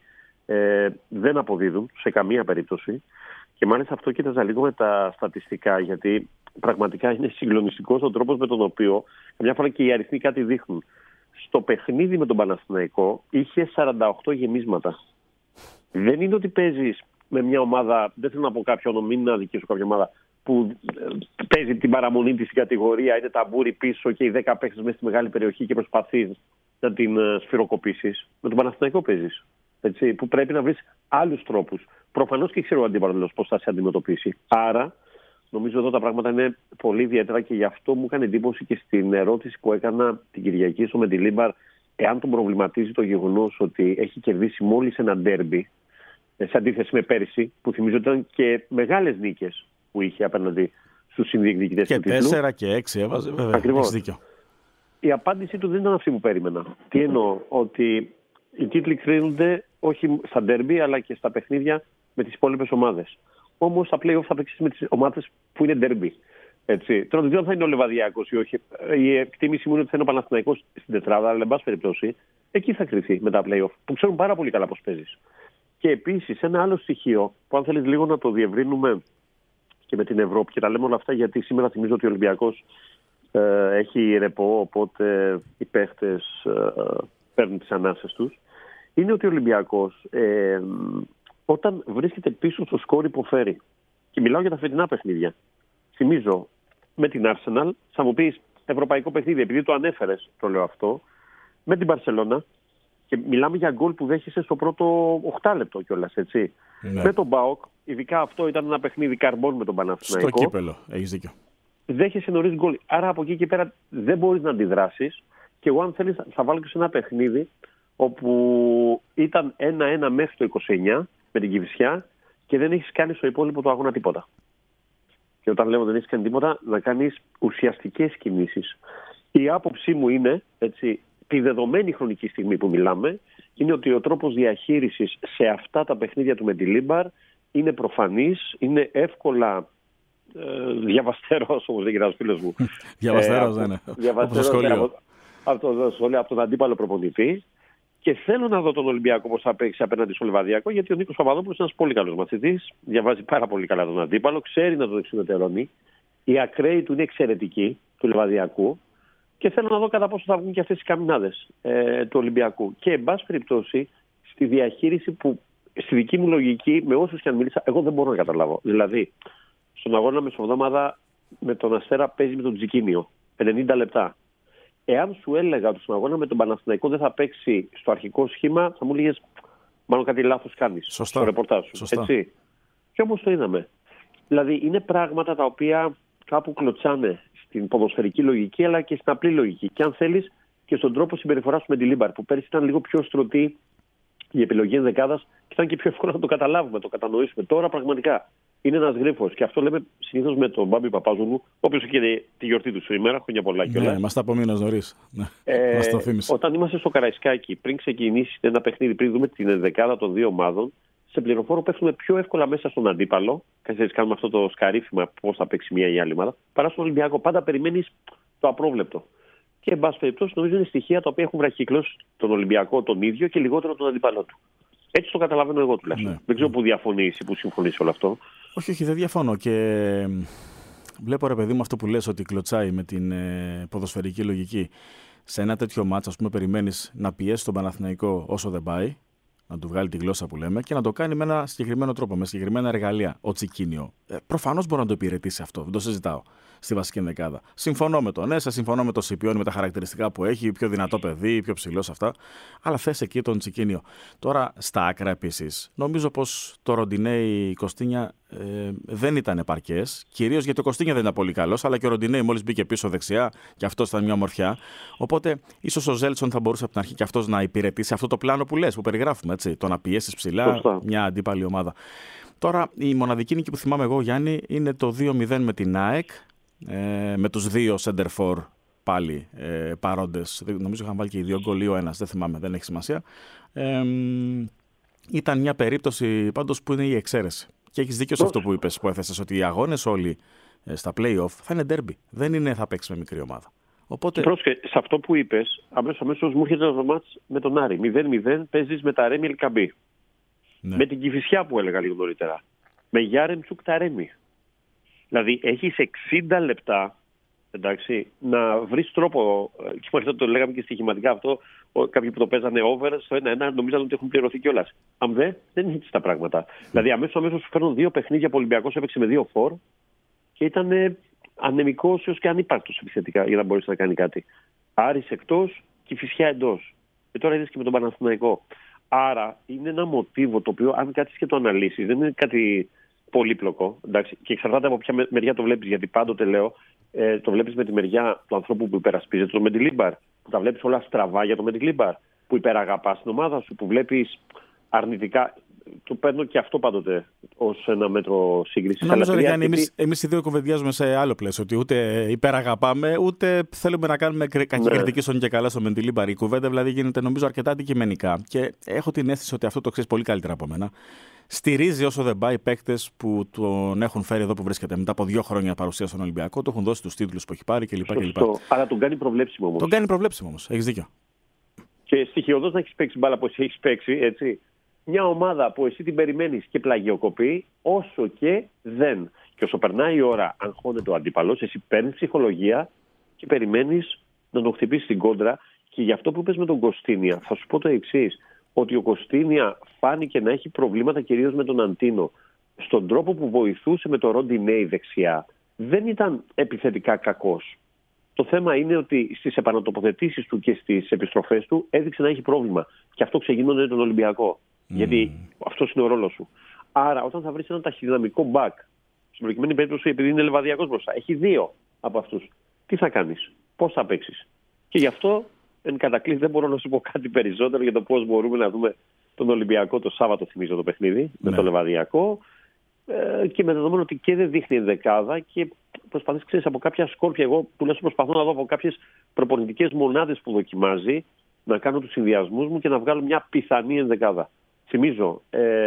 δεν αποδίδουν σε καμία περίπτωση. Και μάλιστα αυτό κοίταζα λίγο με τα στατιστικά, γιατί πραγματικά είναι συγκλονιστικός ο τρόπος με τον οποίο καμιά φορά και οι αριθμοί κάτι δείχνουν. Στο παιχνίδι με τον Παναθηναϊκό είχε 48 γεμίσματα. Δεν είναι ότι παίζεις με μια ομάδα, δεν θέλω να πω κάποιον, μην είναι αδικήσω κάποια ομάδα, που παίζει την παραμονή της στην κατηγορία, είναι ταμπούρι πίσω και οι 10 παίκτες μέσα στη μεγάλη περιοχή και προσπαθείς να την σφυροκοπήσεις. Με τον Παναθηναϊκό παίζεις. Έτσι, που πρέπει να βρεις άλλους τρόπους. Προφανώς και ξέρω ο αντίπαλος πώς θα σε αντιμετωπίσει. Άρα, νομίζω εδώ τα πράγματα είναι πολύ ιδιαίτερα και γι' αυτό μου έκανε εντύπωση και στην ερώτηση που έκανα την Κυριακή στο Μεντιλίμπαρ, εάν τον προβληματίζει το γεγονός ότι έχει κερδίσει μόλις ένα ντέρμπι, σε αντίθεση με πέρυσι, που θυμίζω ότι ήταν και μεγάλες νίκες που είχε απέναντι στους συνδιεκδικητές του τίτλου. Και 4 και 6 έβαζε, βέβαια. Ακριβώς. Δίκιο. Η απάντησή του δεν ήταν αυτή που περίμενα. Τι εννοώ? Ότι οι τίτλοι κρίνονται όχι στα ντέρμπι, αλλά και στα παιχνίδια με τις υπόλοιπες ομάδες. Όμως στα play-off θα παίξεις με τις ομάδες που είναι ντέρμπι. Τώρα δεν ξέρω αν θα είναι ο Λεβαδιακός ή όχι. Η εκτίμηση μου είναι ότι θα είναι ο Παναθηναϊκός στην τετράδα, αλλά εν πάση περιπτώσει εκεί θα κρυθεί με τα play-off, που ξέρουν πάρα πολύ καλά πώς παίζεις. Και επίσης ένα άλλο στοιχείο που αν θέλεις λίγο να το διευρύνουμε και με την Ευρώπη και τα λέμε όλα αυτά, γιατί σήμερα θυμίζω ότι ο Ολυμπιακός έχει ρεπό, οπότε οι παίχτες παίρνουν τις ανάσες τους. Είναι ότι ο Ολυμπιακός όταν βρίσκεται πίσω στο σκόρ υποφέρει. Και μιλάω για τα φετινά παιχνίδια. Θυμίζω με την Arsenal, θα μου πεις ευρωπαϊκό παιχνίδι, επειδή το ανέφερες, το λέω αυτό, με την Μπαρσελόνα. Και μιλάμε για γκολ που δέχεσαι στο πρώτο 8 λεπτό κιόλας, έτσι. Ναι. Με τον ΠΑΟΚ, ειδικά αυτό ήταν ένα παιχνίδι καρμπών με τον Παναθηναϊκό. Στο κύπελο, έχεις δίκιο. Δέχεσαι νωρίς γκολ. Άρα από εκεί και πέρα δεν μπορείς να αντιδράσεις. Και εγώ, αν θέλεις, θα βάλω και σε ένα παιχνίδι όπου ήταν 1-1 μέχρι το 29 με την Κηφισιά και δεν έχεις κάνει στο υπόλοιπο του αγώνα τίποτα. Και όταν λέω δεν έχεις κάνει τίποτα, να κάνεις ουσιαστικές κινήσεις. Η άποψή μου είναι, έτσι, τη δεδομένη χρονική στιγμή που μιλάμε, είναι ότι ο τρόπος διαχείρισης σε αυτά τα παιχνίδια του Μεντιλίμπαρ είναι προφανής, είναι εύκολα διαβαστερός, όπως λέγεται ένας φίλος μου. Διαβαστερός, δεν είναι. Διαβαστερός από τον αντίπαλο προπονητή. Και θέλω να δω τον Ολυμπιακό πώς θα παίξει απέναντι στο Λιβαδιακό, γιατί ο Νίκος Παπαδόπουλος είναι ένας πολύ καλός μαθητής, διαβάζει πάρα πολύ καλά τον αντίπαλο, ξέρει να το δεξιοτερώνει. Οι ακραίοι του είναι εξαιρετικοί, του Λιβαδιακού. Και θέλω να δω κατά πόσο θα βγουν και αυτές οι καμινάδες του Ολυμπιακού. Και εν πάση περιπτώσει, στη διαχείριση που, στη δική μου λογική, με όσους και αν μίλησα, εγώ δεν μπορώ να καταλάβω. Δηλαδή, στον αγώνα μεσοβδόμαδα με τον Αστέρα παίζει με τον Τζικίνιο, 90 λεπτά. Εάν σου έλεγα ότι στον αγώνα με τον Παναθηναϊκό δεν θα παίξει στο αρχικό σχήμα, θα μου έλεγες μάλλον κάτι λάθος κάνεις στο ρεπορτάζ σου. Έτσι. Και όμως το είδαμε. Δηλαδή, είναι πράγματα τα οποία κάπου κλωτσάνε στην ποδοσφαιρική λογική αλλά και στην απλή λογική. Και αν θέλεις και στον τρόπο συμπεριφοράς του Μεντιλίμπαρ, που πέρυσι ήταν λίγο πιο στρωτή η επιλογή ενδεκάδας και ήταν και πιο εύκολο να το καταλάβουμε, το κατανοήσουμε. Τώρα πραγματικά είναι ένας γρίφος. Και αυτό λέμε συνήθως με τον Μπάμπη Παπάζογλου, ο οποίος είχε τη γιορτή του σήμερα, χρόνια πολλά κιόλας. Ναι, μας τα απομείνας νωρίς. Μας το θύμισε. Όταν είμαστε στο Καραϊσκάκι, πριν ξεκινήσει ένα παιχνίδι, πριν δούμε την ενδεκάδα των δύο ομάδων, σε πληροφόρο πέφτουμε πιο εύκολα μέσα στον αντίπαλο. Κάνουμε αυτό το σκαρίφημα πώς θα παίξει μία ή άλλη ομάδα. Παρά στον Ολυμπιακό. Πάντα περιμένεις το απρόβλεπτο. Και εν πάση περιπτώσει, νομίζω είναι στοιχεία τα οποία έχουν βραχυκλώσει τον Ολυμπιακό τον ίδιο και λιγότερο τον αντίπαλό του. Έτσι το καταλαβαίνω εγώ τουλάχιστον. Ναι. Δεν ξέρω που διαφωνείς ή που συμφωνείς όλο αυτό. Όχι, δεν διαφωνώ. Και βλέπω, ρε παιδί μου, αυτό που λες ότι κλωτσάει με την ποδοσφαιρική λογική. Σε ένα τέτοιο μάτς, ας πούμε, περιμένεις να πιέσει τον Παναθηναϊκό όσο δεν πάει, να του βγάλει τη γλώσσα που λέμε και να το κάνει με ένα συγκεκριμένο τρόπο, με συγκεκριμένα εργαλεία. Ο Τσικίνιο. Προφανώς μπορεί να το υπηρετήσει αυτό, δεν το συζητάω στη βασική ενδεκάδα. Συμφωνώ με τον Έσα, συμφωνώ με τον Σιπιόνι, με τα χαρακτηριστικά που έχει, πιο δυνατό παιδί, πιο ψηλό αυτά. Αλλά θες εκεί τον Τσικίνιο. Τώρα στα άκρα επίσης, νομίζω πως το Ροντινέι Κωστίνια δεν ήταν επαρκές. Κυρίως γιατί ο Κωστίνια δεν ήταν πολύ καλός, αλλά και ο Ροντινέι μόλις μπήκε πίσω δεξιά και αυτό ήταν μια ομορφιά. Οπότε ίσως ο Ζέλσον θα μπορούσε από την αρχή και αυτός να υπηρετήσει αυτό το πλάνο που λες, που περιγράφουμε. Έτσι, το να πιέσεις ψηλά μια αντίπαλη ομάδα. Τώρα η μοναδική νίκη που θυμάμαι εγώ, Γιάννη, είναι το 2-0 με την ΑΕΚ, με τους δύο center for πάλι παρόντες. Νομίζω είχαν βάλει και οι δύο γκολ ή ο ένας, δεν θυμάμαι, δεν έχει σημασία. Ήταν μια περίπτωση πάντως που είναι η εξαίρεση. Και έχεις δίκιο σε αυτό που είπες, που έθεσες, ότι οι αγώνες όλοι στα play-off θα είναι derby. Δεν είναι θα παίξει με μικρή ομάδα. Οπότε... Πρόσεχε, σε αυτό που είπες, αμέσως μου έρχεται ένα μάτς με τον Άρη. 0-0 παίζεις με τα Ρέμι Ελκαμπή. Ναι. Με την Κηφισιά που έλεγα λίγο νωρίτερα. Με Γιάρεμ Τσουκ Ταρέμι. Δηλαδή έχεις 60 λεπτά, εντάξει, να βρεις τρόπο. Και μάλιστα το λέγαμε και στοιχηματικά αυτό. Κάποιοι που το παίζανε over στο 1-1 νομίζαν ότι έχουν πληρωθεί κιόλας. Αν δεν είναι έτσι τα πράγματα. Δηλαδή αμέσως σου φέρνουν δύο παιχνίδια που ο Ολυμπιακός έπαιξε με 2 φορ και ήταν ανεμικός έως και ανύπαρκτος επιθετικά για να μπορέσει να κάνει κάτι. Άρης εκτός και Κηφισιά εντός. Και τώρα είδες και με τον Παναθηναϊκό. Άρα είναι ένα μοτίβο το οποίο, αν κάτσεις και το αναλύσεις, δεν είναι κάτι πολύπλοκο. Εντάξει, και εξαρτάται από ποια μεριά το βλέπεις. Γιατί πάντοτε λέω, το βλέπεις με τη μεριά του ανθρώπου που υπερασπίζεται τον Μεντιλίμπαρ, που τα βλέπεις όλα στραβά για τον Μεντιλίμπαρ, που υπεραγαπάς την ομάδα σου, που βλέπεις αρνητικά. Το παίρνω και αυτό πάντοτε ως ένα μέτρο σύγκρισης. Νομίζω, Γιάννη, εμείς οι δύο κουβεντιάζουμε σε άλλο πλαίσιο. Ότι ούτε υπεραγαπάμε, ούτε θέλουμε να κάνουμε κακή κριτική στον και καλά στο Μεντιλίμπαρ. Η κουβέντα δηλαδή γίνεται νομίζω αρκετά αντικειμενικά. Και έχω την αίσθηση ότι αυτό το ξέρεις πολύ καλύτερα από μένα. Στηρίζει όσο δεν πάει παίκτες που τον έχουν φέρει εδώ που βρίσκεται μετά από 2 χρόνια παρουσία στον Ολυμπιακό, του έχουν δώσει τους τίτλους που έχει πάρει κλπ. Αλλά τον κάνει προβλέψιμο όμως. Τον κάνει προβλέψιμο όμως. Έχεις δίκιο. Και στοιχειοδός να έχεις παίξει μπάλα που έχεις παίξει, έτσι. μια ομάδα που εσύ την περιμένεις και πλαγιοκοπεί, όσο και δεν. Και όσο περνάει η ώρα, αγχώνεται ο αντίπαλος, εσύ παίρνεις ψυχολογία και περιμένεις να τον χτυπήσεις την κόντρα. Και γι' αυτό που είπες με τον Κωστίνια, θα σου πω το εξής, ότι ο Κωστίνια φάνηκε να έχει προβλήματα κυρίως με τον Αντίνο. Στον τρόπο που βοηθούσε με το Ροντινέι δεξιά, δεν ήταν επιθετικά κακός. Το θέμα είναι ότι στις επανατοποθετήσεις του και στις επιστροφές του έδειξε να έχει πρόβλημα. Και αυτό ξεκινώνεται τον Ολυμπιακό. Γιατί αυτός είναι ο ρόλος σου. Άρα, όταν θα βρεις ένα ταχυδυναμικό back, στην προκειμένη περίπτωση, επειδή είναι λεβαδιακός μπροστά, έχει 2 από αυτούς. Τι θα κάνεις, πώς θα παίξεις. Και γι' αυτό, εν κατακλείδη, δεν μπορώ να σου πω κάτι περισσότερο για το πώς μπορούμε να δούμε τον Ολυμπιακό το Σάββατο, θυμίζω το παιχνίδι, με το λεβαδιακό. Και με δεδομένο ότι και δεν δείχνει ενδεκάδα και προσπαθείς, ξέρεις, από κάποια σκόρπια. Εγώ τουλάχιστον προσπαθώ να δω από κάποιες προπονητικές μονάδες που δοκιμάζει να κάνω τους συνδυασμούς μου και να βγάλω μια πιθανή ενδεκάδα. Θυμίζω,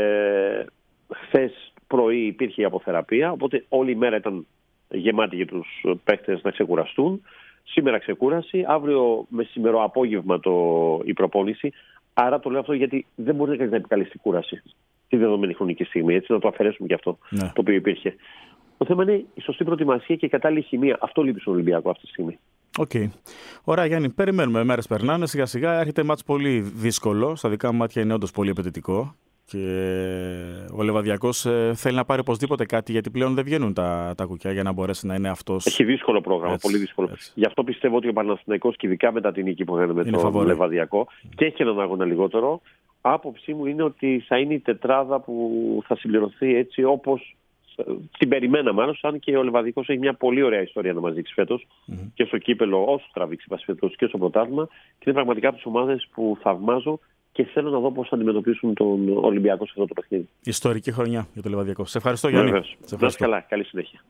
χθες πρωί υπήρχε η αποθεραπεία, οπότε όλη η μέρα ήταν γεμάτη για τους παίκτες να ξεκουραστούν. Σήμερα ξεκούραση, αύριο μεσημερό απόγευμα η προπόνηση. Άρα το λέω αυτό γιατί δεν μπορεί να κάνει να επικαλεστεί κούραση τη δεδομένη χρονική στιγμή. Έτσι, να το αφαιρέσουμε και αυτό το οποίο υπήρχε. Το θέμα είναι η σωστή προετοιμασία και η κατάλληλη χημεία. Αυτό λείπει στον Ολυμπιακό αυτή τη στιγμή. Οκ. Ωραία, Γιάννη, περιμένουμε. Μέρες περνάνε. Σιγά-σιγά έρχεται μάτς πολύ δύσκολο. Στα δικά μου μάτια είναι όντως πολύ απαιτητικό. Και ο Λεβαδιακός θέλει να πάρει οπωσδήποτε κάτι, γιατί πλέον δεν βγαίνουν τα κουκιά για να μπορέσει να είναι αυτός. Έχει δύσκολο πρόγραμμα, πολύ δύσκολο. Έτσι. Γι' αυτό πιστεύω ότι ο Παναθηναϊκός και ειδικά μετά την νίκη που έκανε με τον Λεβαδιακό και έχει έναν αγώνα λιγότερο. Άποψή μου είναι ότι θα είναι η τετράδα που θα συμπληρωθεί έτσι όπως την περιμέναμε. Άλλωστε, αν και ο Λεβαδιακός έχει μια πολύ ωραία ιστορία να μας δείξει φέτος και στο κύπελο, όσο τραβήξει φέτος και στο πρωτάθλημα. Και είναι πραγματικά από τις ομάδες που θαυμάζω και θέλω να δω πώς θα αντιμετωπίσουν τον Ολυμπιακό σε αυτό το παιχνίδι. Ιστορική χρονιά για το Λεβαδιακό. Σε ευχαριστώ, Γιάννη. Να είσαι καλά. Καλή συνέχεια.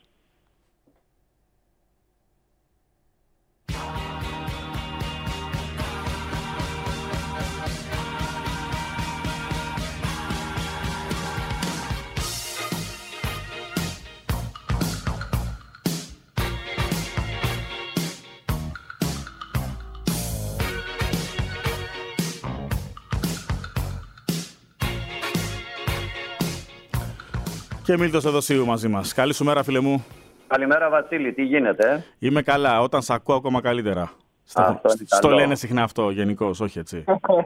Και Μίλτος Θεοδοσίου μαζί μας. Καλή σου μέρα, φίλε μου. Καλημέρα, Βασίλη. Τι γίνεται? Είμαι καλά. Όταν σ' ακούω ακόμα καλύτερα. Στο λένε συχνά αυτό γενικώς, όχι έτσι?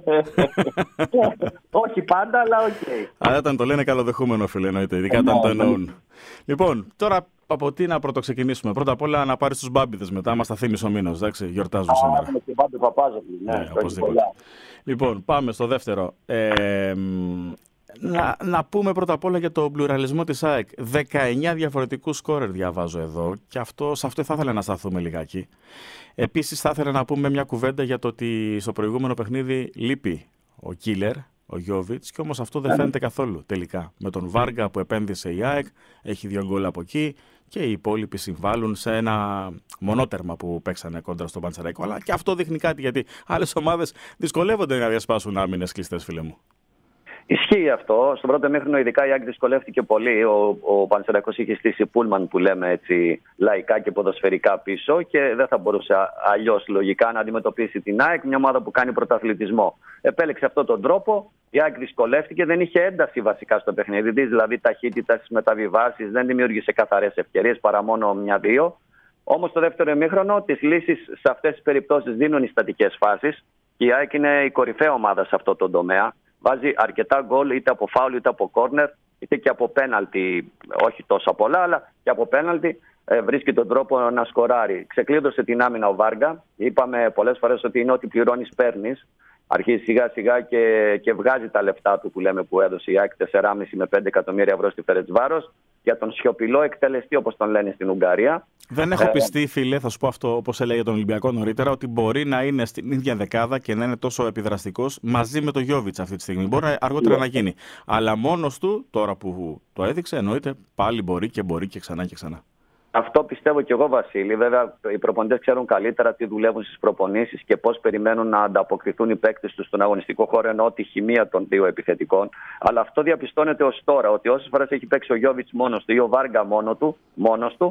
Όχι πάντα, αλλά οκ. Αλλά όταν το λένε καλοδεχούμενο, φίλε, εννοείται. Ειδικά όταν το εννοούν. Λοιπόν, τώρα από τι να πρωτοξεκινήσουμε? Πρώτα απ' όλα να πάρεις τους μπάμπιδες μετά. Μας τα θύμισε ο μήνος, εντάξει, γιορτάζουν σήμερα. Με την Μπάμπη Παπάζογλου, ναι, οπωσδήποτε. Λοιπόν, πάμε στο δεύτερο. Να πούμε πρώτα απ' όλα για το πλουραλισμό της ΑΕΚ. 19 διαφορετικούς σκόρερ διαβάζω εδώ και σε αυτό θα ήθελα να σταθούμε λιγάκι. Επίσης θα ήθελα να πούμε μια κουβέντα για το ότι στο προηγούμενο παιχνίδι λείπει ο Κίλερ, ο Γιόβιτς, και όμως αυτό δεν φαίνεται καθόλου τελικά. Με τον Βάργα που επένδυσε η ΑΕΚ, έχει 2 γκολ από εκεί και οι υπόλοιποι συμβάλλουν σε ένα μονότερμα που παίξανε κόντρα στον Πανσεραϊκό. Αλλά και αυτό δείχνει κάτι, γιατί άλλες ομάδες δυσκολεύονται να διασπάσουν άμυνες κλειστές, φίλε μου. Ισχύει αυτό. Στον πρώτο ημίχρονο, ειδικά η ΑΕΚ δυσκολεύτηκε πολύ. Ο Πανσεραϊκός είχε στήσει πούλμαν, που λέμε έτσι, λαϊκά και ποδοσφαιρικά πίσω, και δεν θα μπορούσε αλλιώς λογικά να αντιμετωπίσει την ΑΕΚ, μια ομάδα που κάνει πρωταθλητισμό. Επέλεξε αυτόν τον τρόπο. Η ΑΕΚ δυσκολεύτηκε, δεν είχε ένταση βασικά στο παιχνίδι της, δηλαδή ταχύτητα στις μεταβιβάσεις, δεν δημιούργησε καθαρές ευκαιρίες παρά μόνο 1-2. Όμως στο δεύτερο ημίχρονο τις λύσεις σε αυτές τις περιπτώσεις δίνουν οι στατικές φάσεις. Η ΑΕΚ είναι η κορυφαία ομάδα σε αυτό το τομέα. Βάζει αρκετά γκολ είτε από φάουλ είτε από κόρνερ είτε και από πέναλτι. Όχι τόσα πολλά, αλλά και από πέναλτι βρίσκει τον τρόπο να σκοράρει. Ξεκλείδωσε την άμυνα ο Βάργα. Είπαμε πολλές φορές ότι είναι ό,τι πληρώνεις παίρνεις. Αρχίζει σιγά σιγά και βγάζει τα λεφτά του που λέμε που έδωσε η ΑΕΚ, 4,5 με 5 εκατομμύρια ευρώ στη Φερετσβάρος, για τον σιωπηλό εκτελεστή, όπως τον λένε στην Ουγγαρία. Δεν έχω πιστεί, φίλε, θα σου πω αυτό, όπως έλεγε τον Ολυμπιακό νωρίτερα, ότι μπορεί να είναι στην ίδια δεκάδα και να είναι τόσο επιδραστικός μαζί με τον Γιόβιτς αυτή τη στιγμή. Μπορεί αργότερα να γίνει. Αλλά μόνος του, τώρα που το έδειξε, εννοείται πάλι μπορεί και ξανά και ξανά. Αυτό πιστεύω και εγώ, Βασίλη. Βέβαια, οι προπονητές ξέρουν καλύτερα τι δουλεύουν στις προπονήσεις και πώς περιμένουν να ανταποκριθούν οι παίκτες τους στον αγωνιστικό χώρο, εννοώ τη χημεία των δύο επιθετικών. Αλλά αυτό διαπιστώνεται ως τώρα, ότι όσες φορές έχει παίξει ο Γιόβιτς μόνος του ή ο Βάργα μόνος του,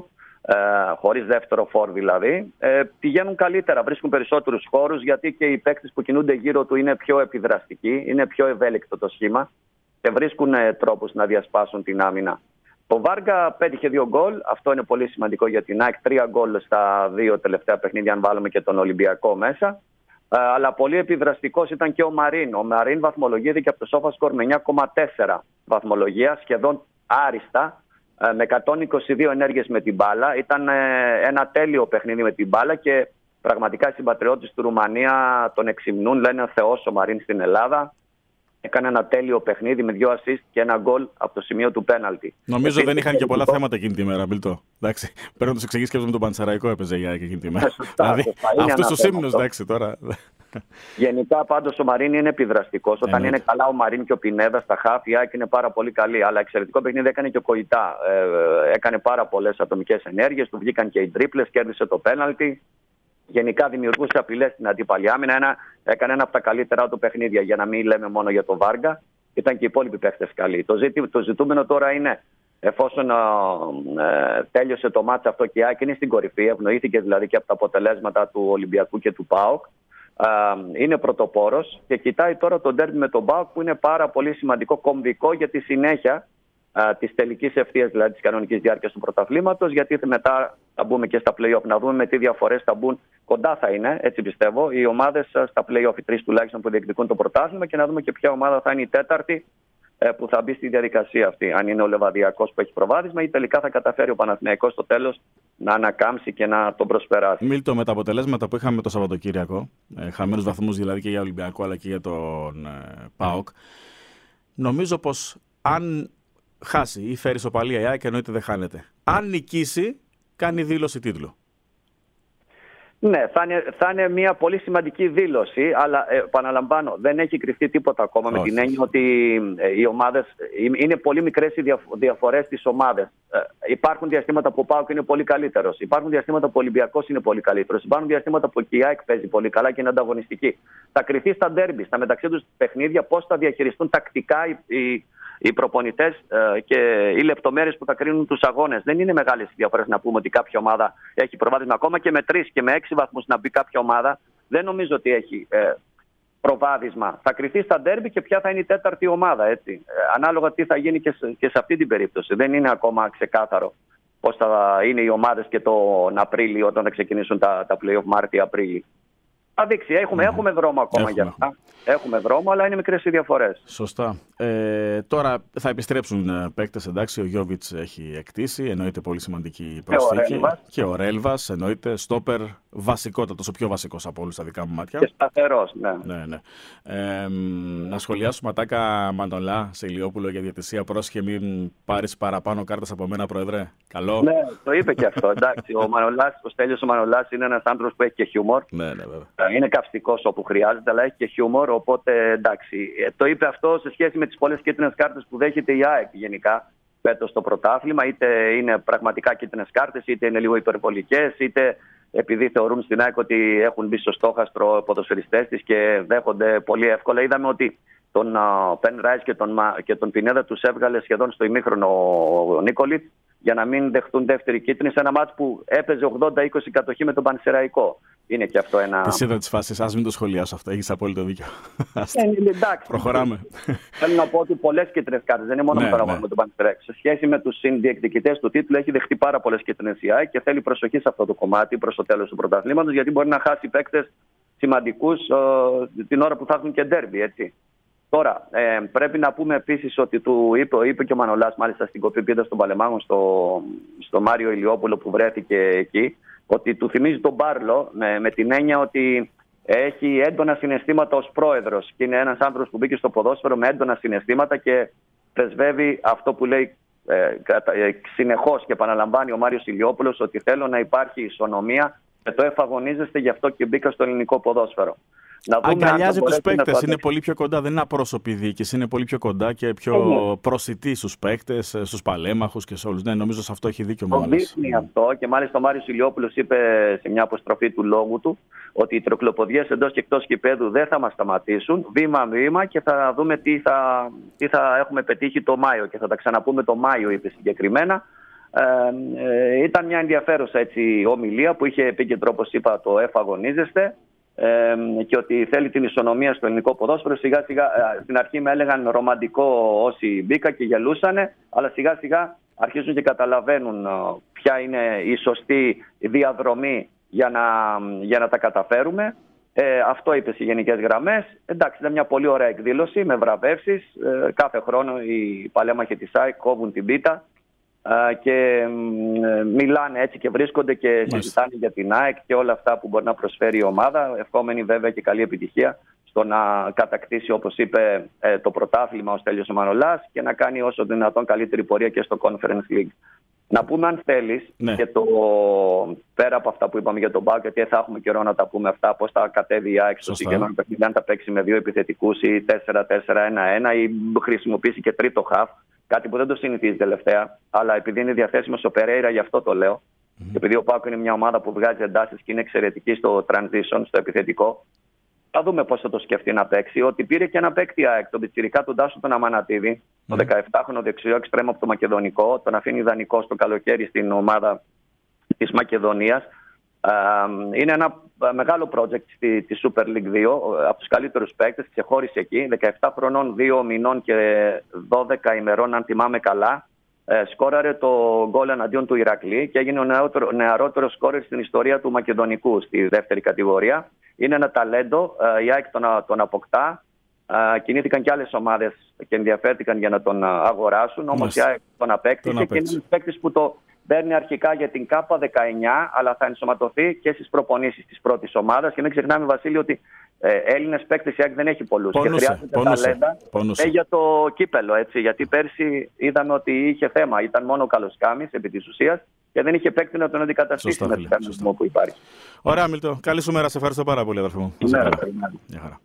χωρίς δεύτερο φόρ δηλαδή, πηγαίνουν καλύτερα, βρίσκουν περισσότερους χώρους, γιατί και οι παίκτες που κινούνται γύρω του είναι πιο επιδραστικοί, είναι πιο ευέλικτο το σχήμα και βρίσκουν τρόπους να διασπάσουν την άμυνα. Ο Βάργα πέτυχε 2 γκολ, αυτό είναι πολύ σημαντικό για την ΑΕΚ, 3 γκολ στα 2 τελευταία παιχνίδια, αν βάλουμε και τον Ολυμπιακό μέσα. Αλλά πολύ επιδραστικός ήταν και ο Μαρίν. Ο Μαρίν βαθμολογήθηκε από το SofaScore με 9,4 βαθμολογία, σχεδόν άριστα, με 122 ενέργειες με την μπάλα. Ήταν ένα τέλειο παιχνίδι με την μπάλα και πραγματικά οι συμπατριώτες του Ρουμανία τον εξυμνούν, λένε Θεός ο Μαρίν στην Ελλάδα. Έκανε ένα τέλειο παιχνίδι με 2 assist και 1 γκολ από το σημείο του πέναλτι. Νομίζω δεν είχαν και πολλά θέματα εκείνη τη μέρα, Μπιλτό. Εντάξει, πρέπει να του εξηγήσει και με τον Πανσεραϊκό έπαιζε για εκείνη τη μέρα. Δηλαδή, αυτούς τους ύμνους, εντάξει τώρα. Γενικά πάντως ο Μαρίν είναι επιδραστικός. Όταν είναι καλά ο Μαρίν και ο Πινέδα στα χάφ, η ΑΕΚ είναι πάρα πολύ καλή. Αλλά εξαιρετικό παιχνίδι έκανε και ο Κοϊτά. Έκανε πάρα πολλές ατομικές ενέργειες, του βγήκαν και οι τρίπλες, κέρδισε το πέναλτι. Γενικά δημιουργούσε απειλές στην αντίπαλη άμυνα. Έκανε ένα από τα καλύτερά του παιχνίδια, για να μην λέμε μόνο για τον Βάργα. Ήταν και οι υπόλοιποι παίχτες καλοί. Το ζητούμενο τώρα είναι, εφόσον τέλειωσε το μάτς αυτό και η ΑΕΚ είναι στην κορυφή, ευνοήθηκε δηλαδή και από τα αποτελέσματα του Ολυμπιακού και του ΠΑΟΚ, είναι πρωτοπόρος και κοιτάει τώρα το ντέρμπι με τον ΠΑΟΚ, που είναι πάρα πολύ σημαντικό, κομβικό για τη συνέχεια της τελικής ευθείας, δηλαδή της κανονικής διάρκειας του πρωταθλήματος, γιατί μετά θα μπούμε και στα play-off, να δούμε με τι διαφορές θα μπουν, κοντά θα είναι, έτσι πιστεύω, οι ομάδες στα play-off, οι 3 τουλάχιστον που διεκδικούν το πρωτάθλημα, και να δούμε και ποια ομάδα θα είναι η τέταρτη που θα μπει στη διαδικασία αυτή. Αν είναι ο Λεβαδιακός που έχει προβάδισμα, ή τελικά θα καταφέρει ο Παναθηναϊκός στο τέλος να ανακάμψει και να τον προσπεράσει. Μίλτο, με τα αποτελέσματα που είχαμε το Σαββατοκύριακο, χαμένους βαθμούς δηλαδή και για Ολυμπιακό αλλά και για τον ΠΑΟΚ, νομίζω πως αν χάσει ή φέρει ισοπαλία η ΑΕΚ, εννοείται δεν χάνεται. Αν νικήσει, κάνει δήλωση τίτλου. Ναι, θα είναι μια πολύ σημαντική δήλωση, αλλά επαναλαμβάνω, δεν έχει κρυφτεί τίποτα ακόμα. Όχι. Με την έννοια ότι οι ομάδες, είναι πολύ μικρές οι διαφορές στις ομάδες. Υπάρχουν διαστήματα που ο ΠΑΟΚ είναι πολύ καλύτερος, υπάρχουν διαστήματα που ο Ολυμπιακός είναι πολύ καλύτερος, υπάρχουν διαστήματα που η ΑΕΚ παίζει πολύ καλά και είναι ανταγωνιστική. Θα κρυφτεί στα ντέρμπι, στα μεταξύ τους παιχνίδια, πώς θα διαχειριστούν τακτικά οι προπονητές και οι λεπτομέρειες που θα κρίνουν τους αγώνες. Δεν είναι μεγάλες οι διαφορές να πούμε ότι κάποια ομάδα έχει προβάδισμα. Ακόμα και με 3 και με 6 βαθμούς να μπει κάποια ομάδα, δεν νομίζω ότι έχει προβάδισμα. Θα κρυφτεί στα ντέρμπι και ποια θα είναι η τέταρτη ομάδα. Έτσι. Ανάλογα τι θα γίνει και σε αυτή την περίπτωση. Δεν είναι ακόμα ξεκάθαρο πώς θα είναι οι ομάδες και τον Απρίλιο, όταν θα ξεκινήσουν τα play-off Μάρτιο-Απρίλιο. Θα δείξει. Έχουμε δρόμο ακόμα για αυτά. Έχουμε δρόμο, αλλά είναι μικρές οι διαφορές. Σωστά. Τώρα θα επιστρέψουν παίκτες, εντάξει. Ο Γιόβιτς έχει εκτίσει, εννοείται πολύ σημαντική προσθήκη. Και ο Ρέλβας, εννοείται στόπερ βασικότατος, ο πιο βασικός από όλους στα δικά μου μάτια. Και σταθερός, ναι. Να σχολιάσουμε Ατάκα Μανολά σε Ηλιόπουλο για διαιτησία. Πρόσχε, μην πάρεις παραπάνω κάρτες από μένα, Πρόεδρε. Καλό. Ναι, το είπε και αυτό. Εντάξει, ο Στέλιος ο Μανολάς είναι ένας άνθρωπος που έχει και χιούμορ. Ναι, βέβαια. Είναι καυστικός όπου χρειάζεται, αλλά έχει και χιούμορ. Οπότε εντάξει. Το είπε αυτό σε σχέση με τις πολλές κίτρινες κάρτες που δέχεται η ΑΕΚ γενικά φέτος στο πρωτάθλημα. Είτε είναι πραγματικά κίτρινες κάρτες, είτε είναι λίγο υπερβολικές, είτε επειδή θεωρούν στην ΑΕΚ ότι έχουν μπει στο στόχαστρο ποδοσφαιριστές της και δέχονται πολύ εύκολα. Είδαμε ότι τον Πεν Ράις και τον Πινέδα τους έβγαλε σχεδόν στο ημίχρονο ο Νίκολιτς για να μην δεχτούν δεύτερη κίτρινη σε ένα μάτς που έπαιζε 80-20 κατοχή με τον Πανσεραϊκό. Είναι και αυτό ένα. Τις είδα τις φάσεις, ας μην το σχολιάσω αυτό, έχεις απόλυτο δίκιο. Εντάξει. Προχωράμε. Θέλω να πω ότι πολλές κίτρινες κάρτες, δεν είναι μόνο με τον Πανσεραϊκό. Σε σχέση με τους συνδιεκδικητές του τίτλου, έχει δεχτεί πάρα πολλές κίτρινες η ΑΕΚ και θέλει προσοχή σε αυτό το κομμάτι προς το τέλος του πρωταθλήματος, γιατί μπορεί να χάσει παίκτες σημαντικούς την ώρα που θα έχουν και ντέρμπι, έτσι. Τώρα, πρέπει να πούμε επίσης ότι του είπε και ο Μανολάς, μάλιστα στην κοπή πίτα στον Παλεμάγο, στο Μάριο Ηλιόπουλο που βρέθηκε εκεί, ότι του θυμίζει τον Μπάρλο με την έννοια ότι έχει έντονα συναισθήματα ως πρόεδρος και είναι ένας άνθρωπος που μπήκε στο ποδόσφαιρο με έντονα συναισθήματα και πρεσβεύει αυτό που λέει συνεχώς και επαναλαμβάνει ο Μάριος Ηλιόπουλος, ότι θέλω να υπάρχει ισονομία και το εφαγωνίζεστε, γι' αυτό και μπήκα στο ελληνικό ποδόσφαιρο. Αγκαλιάζει τους παίκτες, είναι πολύ πιο κοντά, δεν είναι απρόσωπη διοίκηση, είναι πολύ πιο κοντά και πιο προσιτή στους παίκτες, στους παλέμαχους και σε όλους. Ναι, νομίζω σε αυτό έχει δίκιο μόνος. Το δείχνει αυτό και μάλιστα ο Μάριος Ηλιόπουλος είπε σε μια αποστροφή του λόγου του ότι οι τροκλοποδιές εντός και εκτός γηπέδου δεν θα μας σταματήσουν, βήμα-βήμα, και θα δούμε τι θα έχουμε πετύχει το Μάιο και θα τα ξαναπούμε το Μάιο, είπε συγκεκριμένα. Ήταν μια ενδιαφέρουσα έτσι, ομιλία που είχε επίκεντρο, όπως είπα, το εφαγωνίζεστε και ότι θέλει την ισονομία στο ελληνικό ποδόσφαιρο. Σιγά σιγά, στην αρχή με έλεγαν ρομαντικό όσοι μπήκα και γελούσανε, αλλά σιγά σιγά αρχίζουν και καταλαβαίνουν ποια είναι η σωστή διαδρομή για να τα καταφέρουμε. Αυτό είπε σε γενικές γραμμές. Εντάξει, ήταν μια πολύ ωραία εκδήλωση με βραβεύσεις. Κάθε χρόνο οι παλέμαχοι της ΑΕΚ κόβουν την πίτα και μιλάνε έτσι και βρίσκονται και συζητάνε για την ΑΕΚ και όλα αυτά που μπορεί να προσφέρει η ομάδα. Ευχόμενοι βέβαια και καλή επιτυχία στο να κατακτήσει, όπως είπε, το πρωτάθλημα ο Στέλιος ο Μανολάς και να κάνει όσο δυνατόν καλύτερη πορεία και στο Conference League. Να πούμε, αν θέλεις, και πέρα από αυτά που είπαμε για τον ΠΑΟΚ, γιατί θα έχουμε καιρό να τα πούμε αυτά, πώς θα κατέβει η ΑΕΚ στο συγκεκριμένο παιχνίδι, αν θα παίξει με 2 επιθετικούς ή 4-4-1-1 ή χρησιμοποιήσει και τρίτο χαφ. Κάτι που δεν το συνηθίζει τελευταία, αλλά επειδή είναι διαθέσιμος ο Περέιρα, γι' αυτό το λέω. Και επειδή ο ΠΑΟΚ είναι μια ομάδα που βγάζει εντάσεις και είναι εξαιρετική στο transition, στο επιθετικό, θα δούμε πώς θα το σκεφτεί να παίξει. Ότι πήρε και ένα παίκτη ΑΕΚ, τον πιτσιρικά του Τάσου τον Αμανατίδη, το 17χρονο δεξιό εξτρέμο από το Μακεδονικό, τον αφήνει ιδανικό στο καλοκαίρι στην ομάδα της Μακεδονίας. Είναι ένα μεγάλο project στη Super League 2, από τους καλύτερους παίκτες, ξεχώρισε εκεί, 17 χρονών, 2 μηνών και 12 ημερών, αν θυμάμαι καλά. Σκόραρε το γκολ εναντίον του Ηρακλή και έγινε ο νεαρότερος σκόρερ στην ιστορία του Μακεδονικού στη δεύτερη κατηγορία. Είναι ένα ταλέντο, η ΑΕΚ τον αποκτά. Κινήθηκαν και άλλες ομάδες και ενδιαφέρθηκαν για να τον αγοράσουν, όμως η ΑΕΚ τον απέκτησε και είναι ένας παίκτης που το παίρνει αρχικά για την ΚΑΠΑ 19, αλλά θα ενσωματωθεί και στις προπονήσεις της πρώτης ομάδας. Και μην ξεχνάμε, Βασίλη, ότι Έλληνες παίκτες η ΑΕΚ δεν έχει πολλούς. Και χρειάζεται ταλέντα για το κύπελο. Έτσι, γιατί πέρσι είδαμε ότι είχε θέμα. Ήταν μόνο ο Καλοσκάμης επί της ουσίας και δεν είχε παίκτη να τον αντικαταστήσει με τον κανονισμό που υπάρχει. Ωραία, Μίλτο. Καλή σου μέρα. Σε ευχαριστώ πάρα πολύ, αδερφέ μου. Γεια χαρά.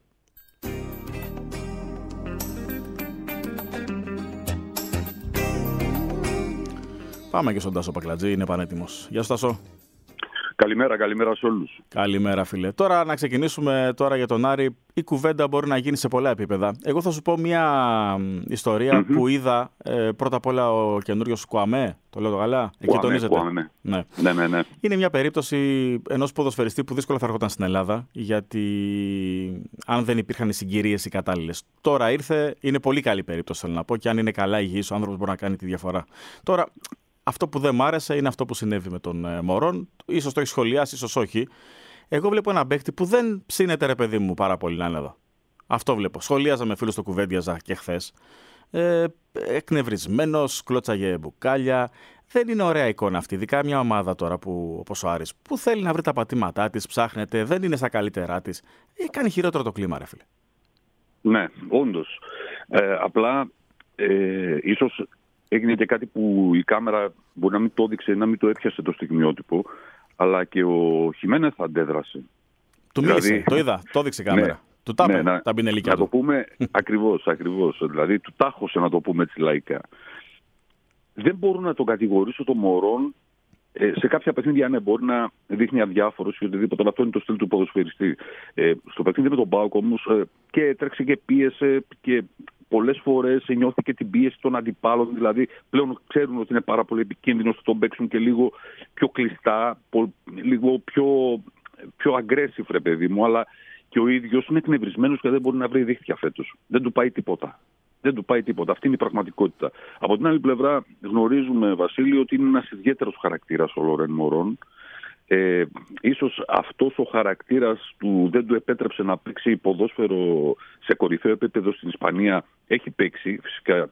Πάμε και στον Τάσο Πακλατζή, είναι πανέτοιμος. Γεια σου, Τάσο. Καλημέρα σε όλους. Καλημέρα, φίλε. Τώρα να ξεκινήσουμε τώρα για τον Άρη. Η κουβέντα μπορεί να γίνει σε πολλά επίπεδα. Εγώ θα σου πω μια ιστορία που είδα. Πρώτα απ' όλα ο καινούριος Κουαμέ, το λέω το καλά, εκεί τονίζεται. Ναι. Είναι μια περίπτωση ενός ποδοσφαιριστή που δύσκολα θα έρχονταν στην Ελλάδα, γιατί αν δεν υπήρχαν οι συγκυρίες οι κατάλληλες. Τώρα ήρθε, είναι πολύ καλή περίπτωση, θέλω να πω, και αν είναι καλά υγιής ο άνθρωπος μπορεί να κάνει τη διαφορά. Τώρα, αυτό που δεν μ' άρεσε είναι αυτό που συνέβη με τον Μωρόν. Ίσως το έχει σχολιάσει, ίσως όχι. Εγώ βλέπω έναν παίκτη που δεν ψήνεται, ρε παιδί μου, πάρα πολύ να είναι εδώ. Αυτό βλέπω. Σχολίαζα με φίλους, το κουβέντιαζα και χθες. Εκνευρισμένος, κλώτσαγε μπουκάλια. Δεν είναι ωραία εικόνα αυτή. Ειδικά μια ομάδα τώρα που, όπως ο Άρης, που θέλει να βρει τα πατήματά της, ψάχνεται, δεν είναι στα καλύτερά της. Κάνει χειρότερο το κλίμα, ρε φίλε. Ναι, όντως. Απλά ίσως έγινε και κάτι που η κάμερα μπορεί να μην το έδειξε, να μην το έπιασε το στιγμιότυπο, αλλά και ο Χιμένεθ αντέδρασε. Του μίλησε, το είδα, το έδειξε η κάμερα. Ναι, του τάπε τα πινελίκια του. Να το πούμε ακριβώς. Δηλαδή του τάχωσε, να το πούμε έτσι λαϊκά. Δεν μπορώ να τον κατηγορήσω τον Μωρόν. Σε κάποια παιχνίδια, ναι, μπορεί να δείχνει αδιάφορος ή οτιδήποτε, αλλά αυτό είναι το στυλ του ποδοσφαιριστή. Στο παιχνίδι με τον ΠΑΟΚ όμως και έτρεξε και πίεσε και πολλές φορές νιώθηκε την πίεση των αντιπάλων. Δηλαδή πλέον ξέρουν ότι είναι πάρα πολύ επικίνδυνο να τον παίξουν και λίγο πιο κλειστά, λίγο πιο aggressive, ρε παιδί μου, αλλά και ο ίδιος είναι εκνευρισμένος και δεν μπορεί να βρει δίχτυα φέτος. Δεν του πάει τίποτα. Αυτή είναι η πραγματικότητα. Από την άλλη πλευρά γνωρίζουμε, Βασίλη, ότι είναι ένας ιδιαίτερος χαρακτήρας ο Λορέν Μωρόν. Ίσως αυτός ο χαρακτήρας του δεν του επέτρεψε να παίξει ποδόσφαιρο σε κορυφαίο επίπεδο στην Ισπανία. Έχει παίξει φυσικά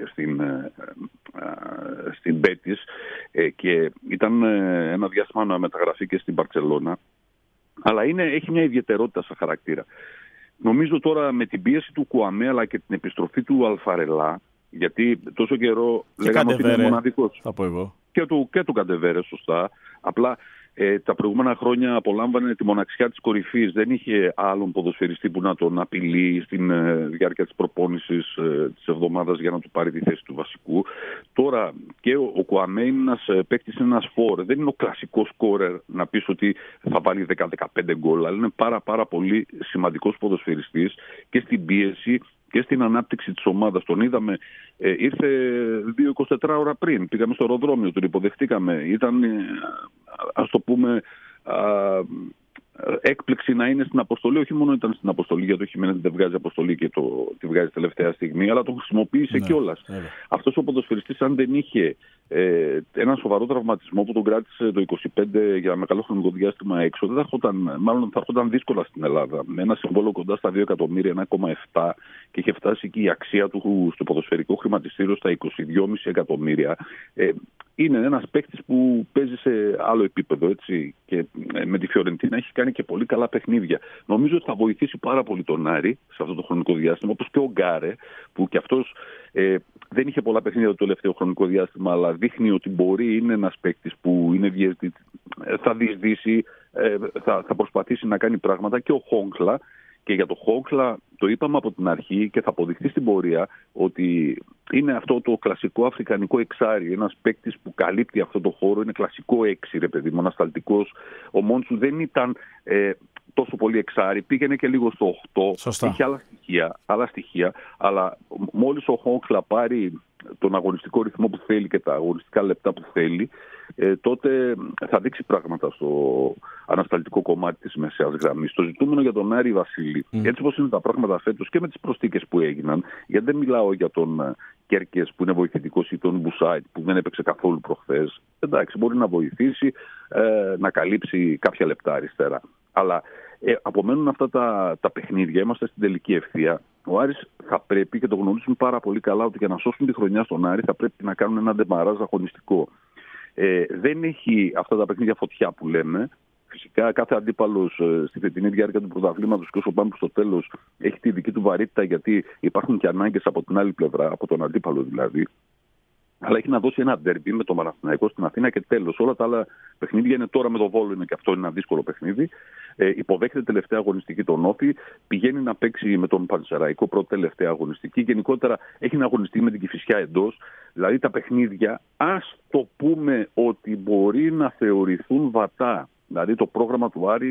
στην Μπέτις και ήταν ένα διάστημα να μεταγραφεί και στην Μπαρτσελώνα. Αλλά έχει μια ιδιαιτερότητα σαν χαρακτήρα. Νομίζω τώρα με την πίεση του Κουαμέ αλλά και την επιστροφή του Αλφαρελά, γιατί τόσο καιρό λέγαμε ότι είναι μοναδικός. Θα πω εγώ. Και του Καντεβέρε, σωστά. Απλά τα προηγούμενα χρόνια απολάμβανε τη μοναξιά της κορυφής. Δεν είχε άλλον ποδοσφαιριστή που να τον απειλεί στην διάρκεια της προπόνησης της εβδομάδας για να του πάρει τη θέση του βασικού. Τώρα και ο Κουαμέ είναι ένας παίκτης, ένας φόρ. Δεν είναι ο κλασικός σκόρερ να πεις ότι θα βάλει 10-15 γκολ, αλλά είναι πάρα πολύ σημαντικός ποδοσφαιριστής και στην πίεση και στην ανάπτυξη της ομάδας. Τον είδαμε, ήρθε 2-24 ώρα πριν, πήγαμε στο αεροδρόμιο, τον υποδεχτήκαμε. Ήταν, ας το πούμε, έκπληξη να είναι στην αποστολή. Όχι μόνο ήταν στην αποστολή, γιατί ο Χιμένες δεν βγάζει αποστολή και τη βγάζει τελευταία στιγμή, αλλά τον χρησιμοποίησε κιόλας. Αυτός ο ποδοσφαιριστής, αν δεν είχε ένα σοβαρό τραυματισμό που τον κράτησε το 25 για μεγάλο χρονικό διάστημα έξω, θα έρχονταν δύσκολα στην Ελλάδα. Με ένα συμβόλαιο κοντά στα 2 εκατομμύρια, 1,7, και είχε φτάσει και η αξία του στο ποδοσφαιρικό χρηματιστήριο στα 22,5 εκατομμύρια. Είναι ένας παίκτης που παίζει σε άλλο επίπεδο, έτσι, και με τη Φιωρεντίνα έχει κάνει και πολύ καλά παιχνίδια. Νομίζω ότι θα βοηθήσει πάρα πολύ τον Άρη σε αυτό το χρονικό διάστημα, όπως και ο Γκάρε, που και αυτός δεν είχε πολλά παιχνίδια το τελευταίο χρονικό διάστημα, αλλά δείχνει ότι μπορεί, είναι ένας παίκτης που είναι θα διεισδύσει, θα προσπαθήσει να κάνει πράγματα. Και ο Χόγκλα. Και για το Χόγκλα το είπαμε από την αρχή και θα αποδειχθεί στην πορεία ότι είναι αυτό το κλασικό αφρικανικό εξάρι. Ένας παίκτης που καλύπτει αυτό το χώρο, είναι κλασικό έξι, ρε παιδί μου, ανασταλτικός. Ο Μόντσου δεν ήταν τόσο πολύ εξάρι, πήγαινε και λίγο στο 8. Σωστά. Είχε άλλα στοιχεία, αλλά μόλις ο Χόγκλα πάρει τον αγωνιστικό ρυθμό που θέλει και τα αγωνιστικά λεπτά που θέλει, τότε θα δείξει πράγματα στο ανασταλτικό κομμάτι της μεσαίας γραμμής. Το ζητούμενο για τον Άρη, Βασίλη, έτσι όπως είναι τα πράγματα φέτος και με τις προσθήκες που έγιναν, γιατί δεν μιλάω για τον Κέρκες που είναι βοηθητικός ή τον Μπουσάιτ που δεν έπαιξε καθόλου προχθές. Εντάξει, μπορεί να βοηθήσει να καλύψει κάποια λεπτά αριστερά. Αλλά απομένουν αυτά τα παιχνίδια, είμαστε στην τελική ευθεία. Ο Άρης θα πρέπει, και το γνωρίζουν πάρα πολύ καλά, ότι για να σώσουν τη χρονιά στον Άρη θα πρέπει να κάνουν ένα ντεμαράζ αγωνιστικό. Δεν έχει αυτά τα παιχνίδια φωτιά που λέμε. Φυσικά κάθε αντίπαλος στη φετινή διάρκεια του πρωταθλήματος και όσο πάμε στο τέλος έχει τη δική του βαρύτητα, γιατί υπάρχουν και ανάγκες από την άλλη πλευρά, από τον αντίπαλο δηλαδή. Αλλά έχει να δώσει ένα ντέρμπι με τον Παναθηναϊκό στην Αθήνα και τέλος. Όλα τα άλλα παιχνίδια είναι τώρα με το Βόλο, είναι και αυτό ένα δύσκολο παιχνίδι. Υποδέχεται τελευταία αγωνιστική τον Όφη, πηγαίνει να παίξει με τον Πανσεραϊκό πρώτη τελευταία αγωνιστική. Γενικότερα έχει να αγωνιστεί με την Κηφισιά εντός. Δηλαδή τα παιχνίδια, ας το πούμε ότι μπορεί να θεωρηθούν βατά. Δηλαδή το πρόγραμμα του Άρη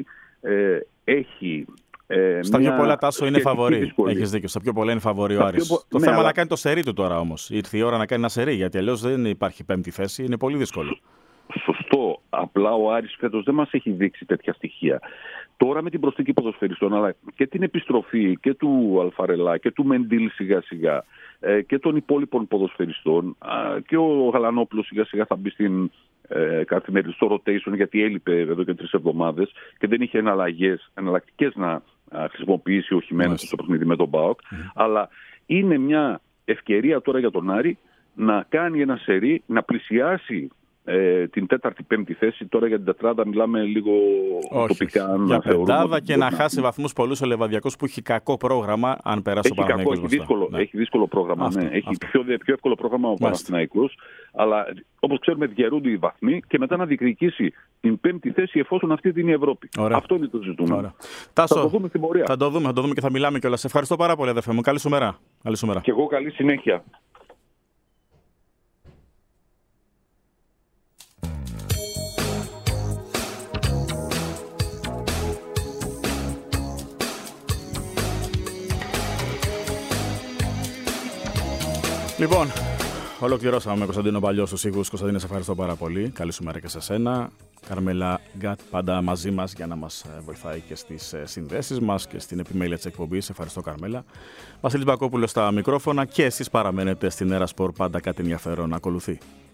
έχει. Στα πιο πολλά, Τάσο, είναι φαβορί. Έχεις δίκιο. Στα πιο πολλά είναι φαβορί ο Άρης. Το θέμα να κάνει το σερί του τώρα όμως. Ήρθε η ώρα να κάνει ένα σερί, γιατί αλλιώς δεν υπάρχει πέμπτη θέση. Είναι πολύ δύσκολο. Σωστό. Απλά ο Άρης φέτος δεν μας έχει δείξει τέτοια στοιχεία. Τώρα με την προσθήκη ποδοσφαιριστών, αλλά και την επιστροφή και του Αλφαρελά και του Μεντίλ σιγά-σιγά και των υπόλοιπων ποδοσφαιριστών, και ο Γαλανόπουλος σιγά-σιγά θα μπει στην καθημερινή στο rotation, γιατί έλειπε εδώ και 3 εβδομάδες και δεν είχε εναλλακτικές να χρησιμοποιήσει ο Χιμένες στο παιχνίδι με τον ΠΑΟΚ. Αλλά είναι μια ευκαιρία τώρα για τον Άρη να κάνει ένα σερί, να πλησιάσει την 4η-5η θέση. Τώρα για την τετράδα μιλάμε λίγο τοπικά. Για πεντάδα και να χάσει βαθμούς πολλούς ο Λεβαδιακός που έχει κακό πρόγραμμα, αν περάσει ο Παναθηναϊκός. Έχει δύσκολο πρόγραμμα. Έχει πιο εύκολο πρόγραμμα ο Παναθηναϊκός. Αλλά όπως ξέρουμε διαιρούνται οι βαθμοί και μετά να διεκδικήσει την 5η θέση εφόσον αυτή είναι η Ευρώπη. Ωραία. Αυτό είναι το ζητούμενο. Τάσο, θα το δούμε στην πορεία. Θα το δούμε και θα μιλάμε κιόλας. Σε ευχαριστώ πάρα πολύ, αδερφέ μου. Καλή σου μέρα. Και εγώ καλή συνέχεια. Λοιπόν, ολοκληρώσαμε με Κωνσταντίνο Παλιό στους ήχους. Κωνσταντίνε, σε ευχαριστώ πάρα πολύ. Καλή σου μέρα και σε σένα. Καρμέλα Γκάτ πάντα μαζί μας για να μας βοηθάει και στις συνδέσεις μας και στην επιμέλεια της εκπομπής. Σε ευχαριστώ, Καρμέλα. Βασίλης Μπακόπουλος στα μικρόφωνα και εσείς παραμένετε στην Έρα Σπορ. Πάντα κάτι ενδιαφέρον ακολουθεί.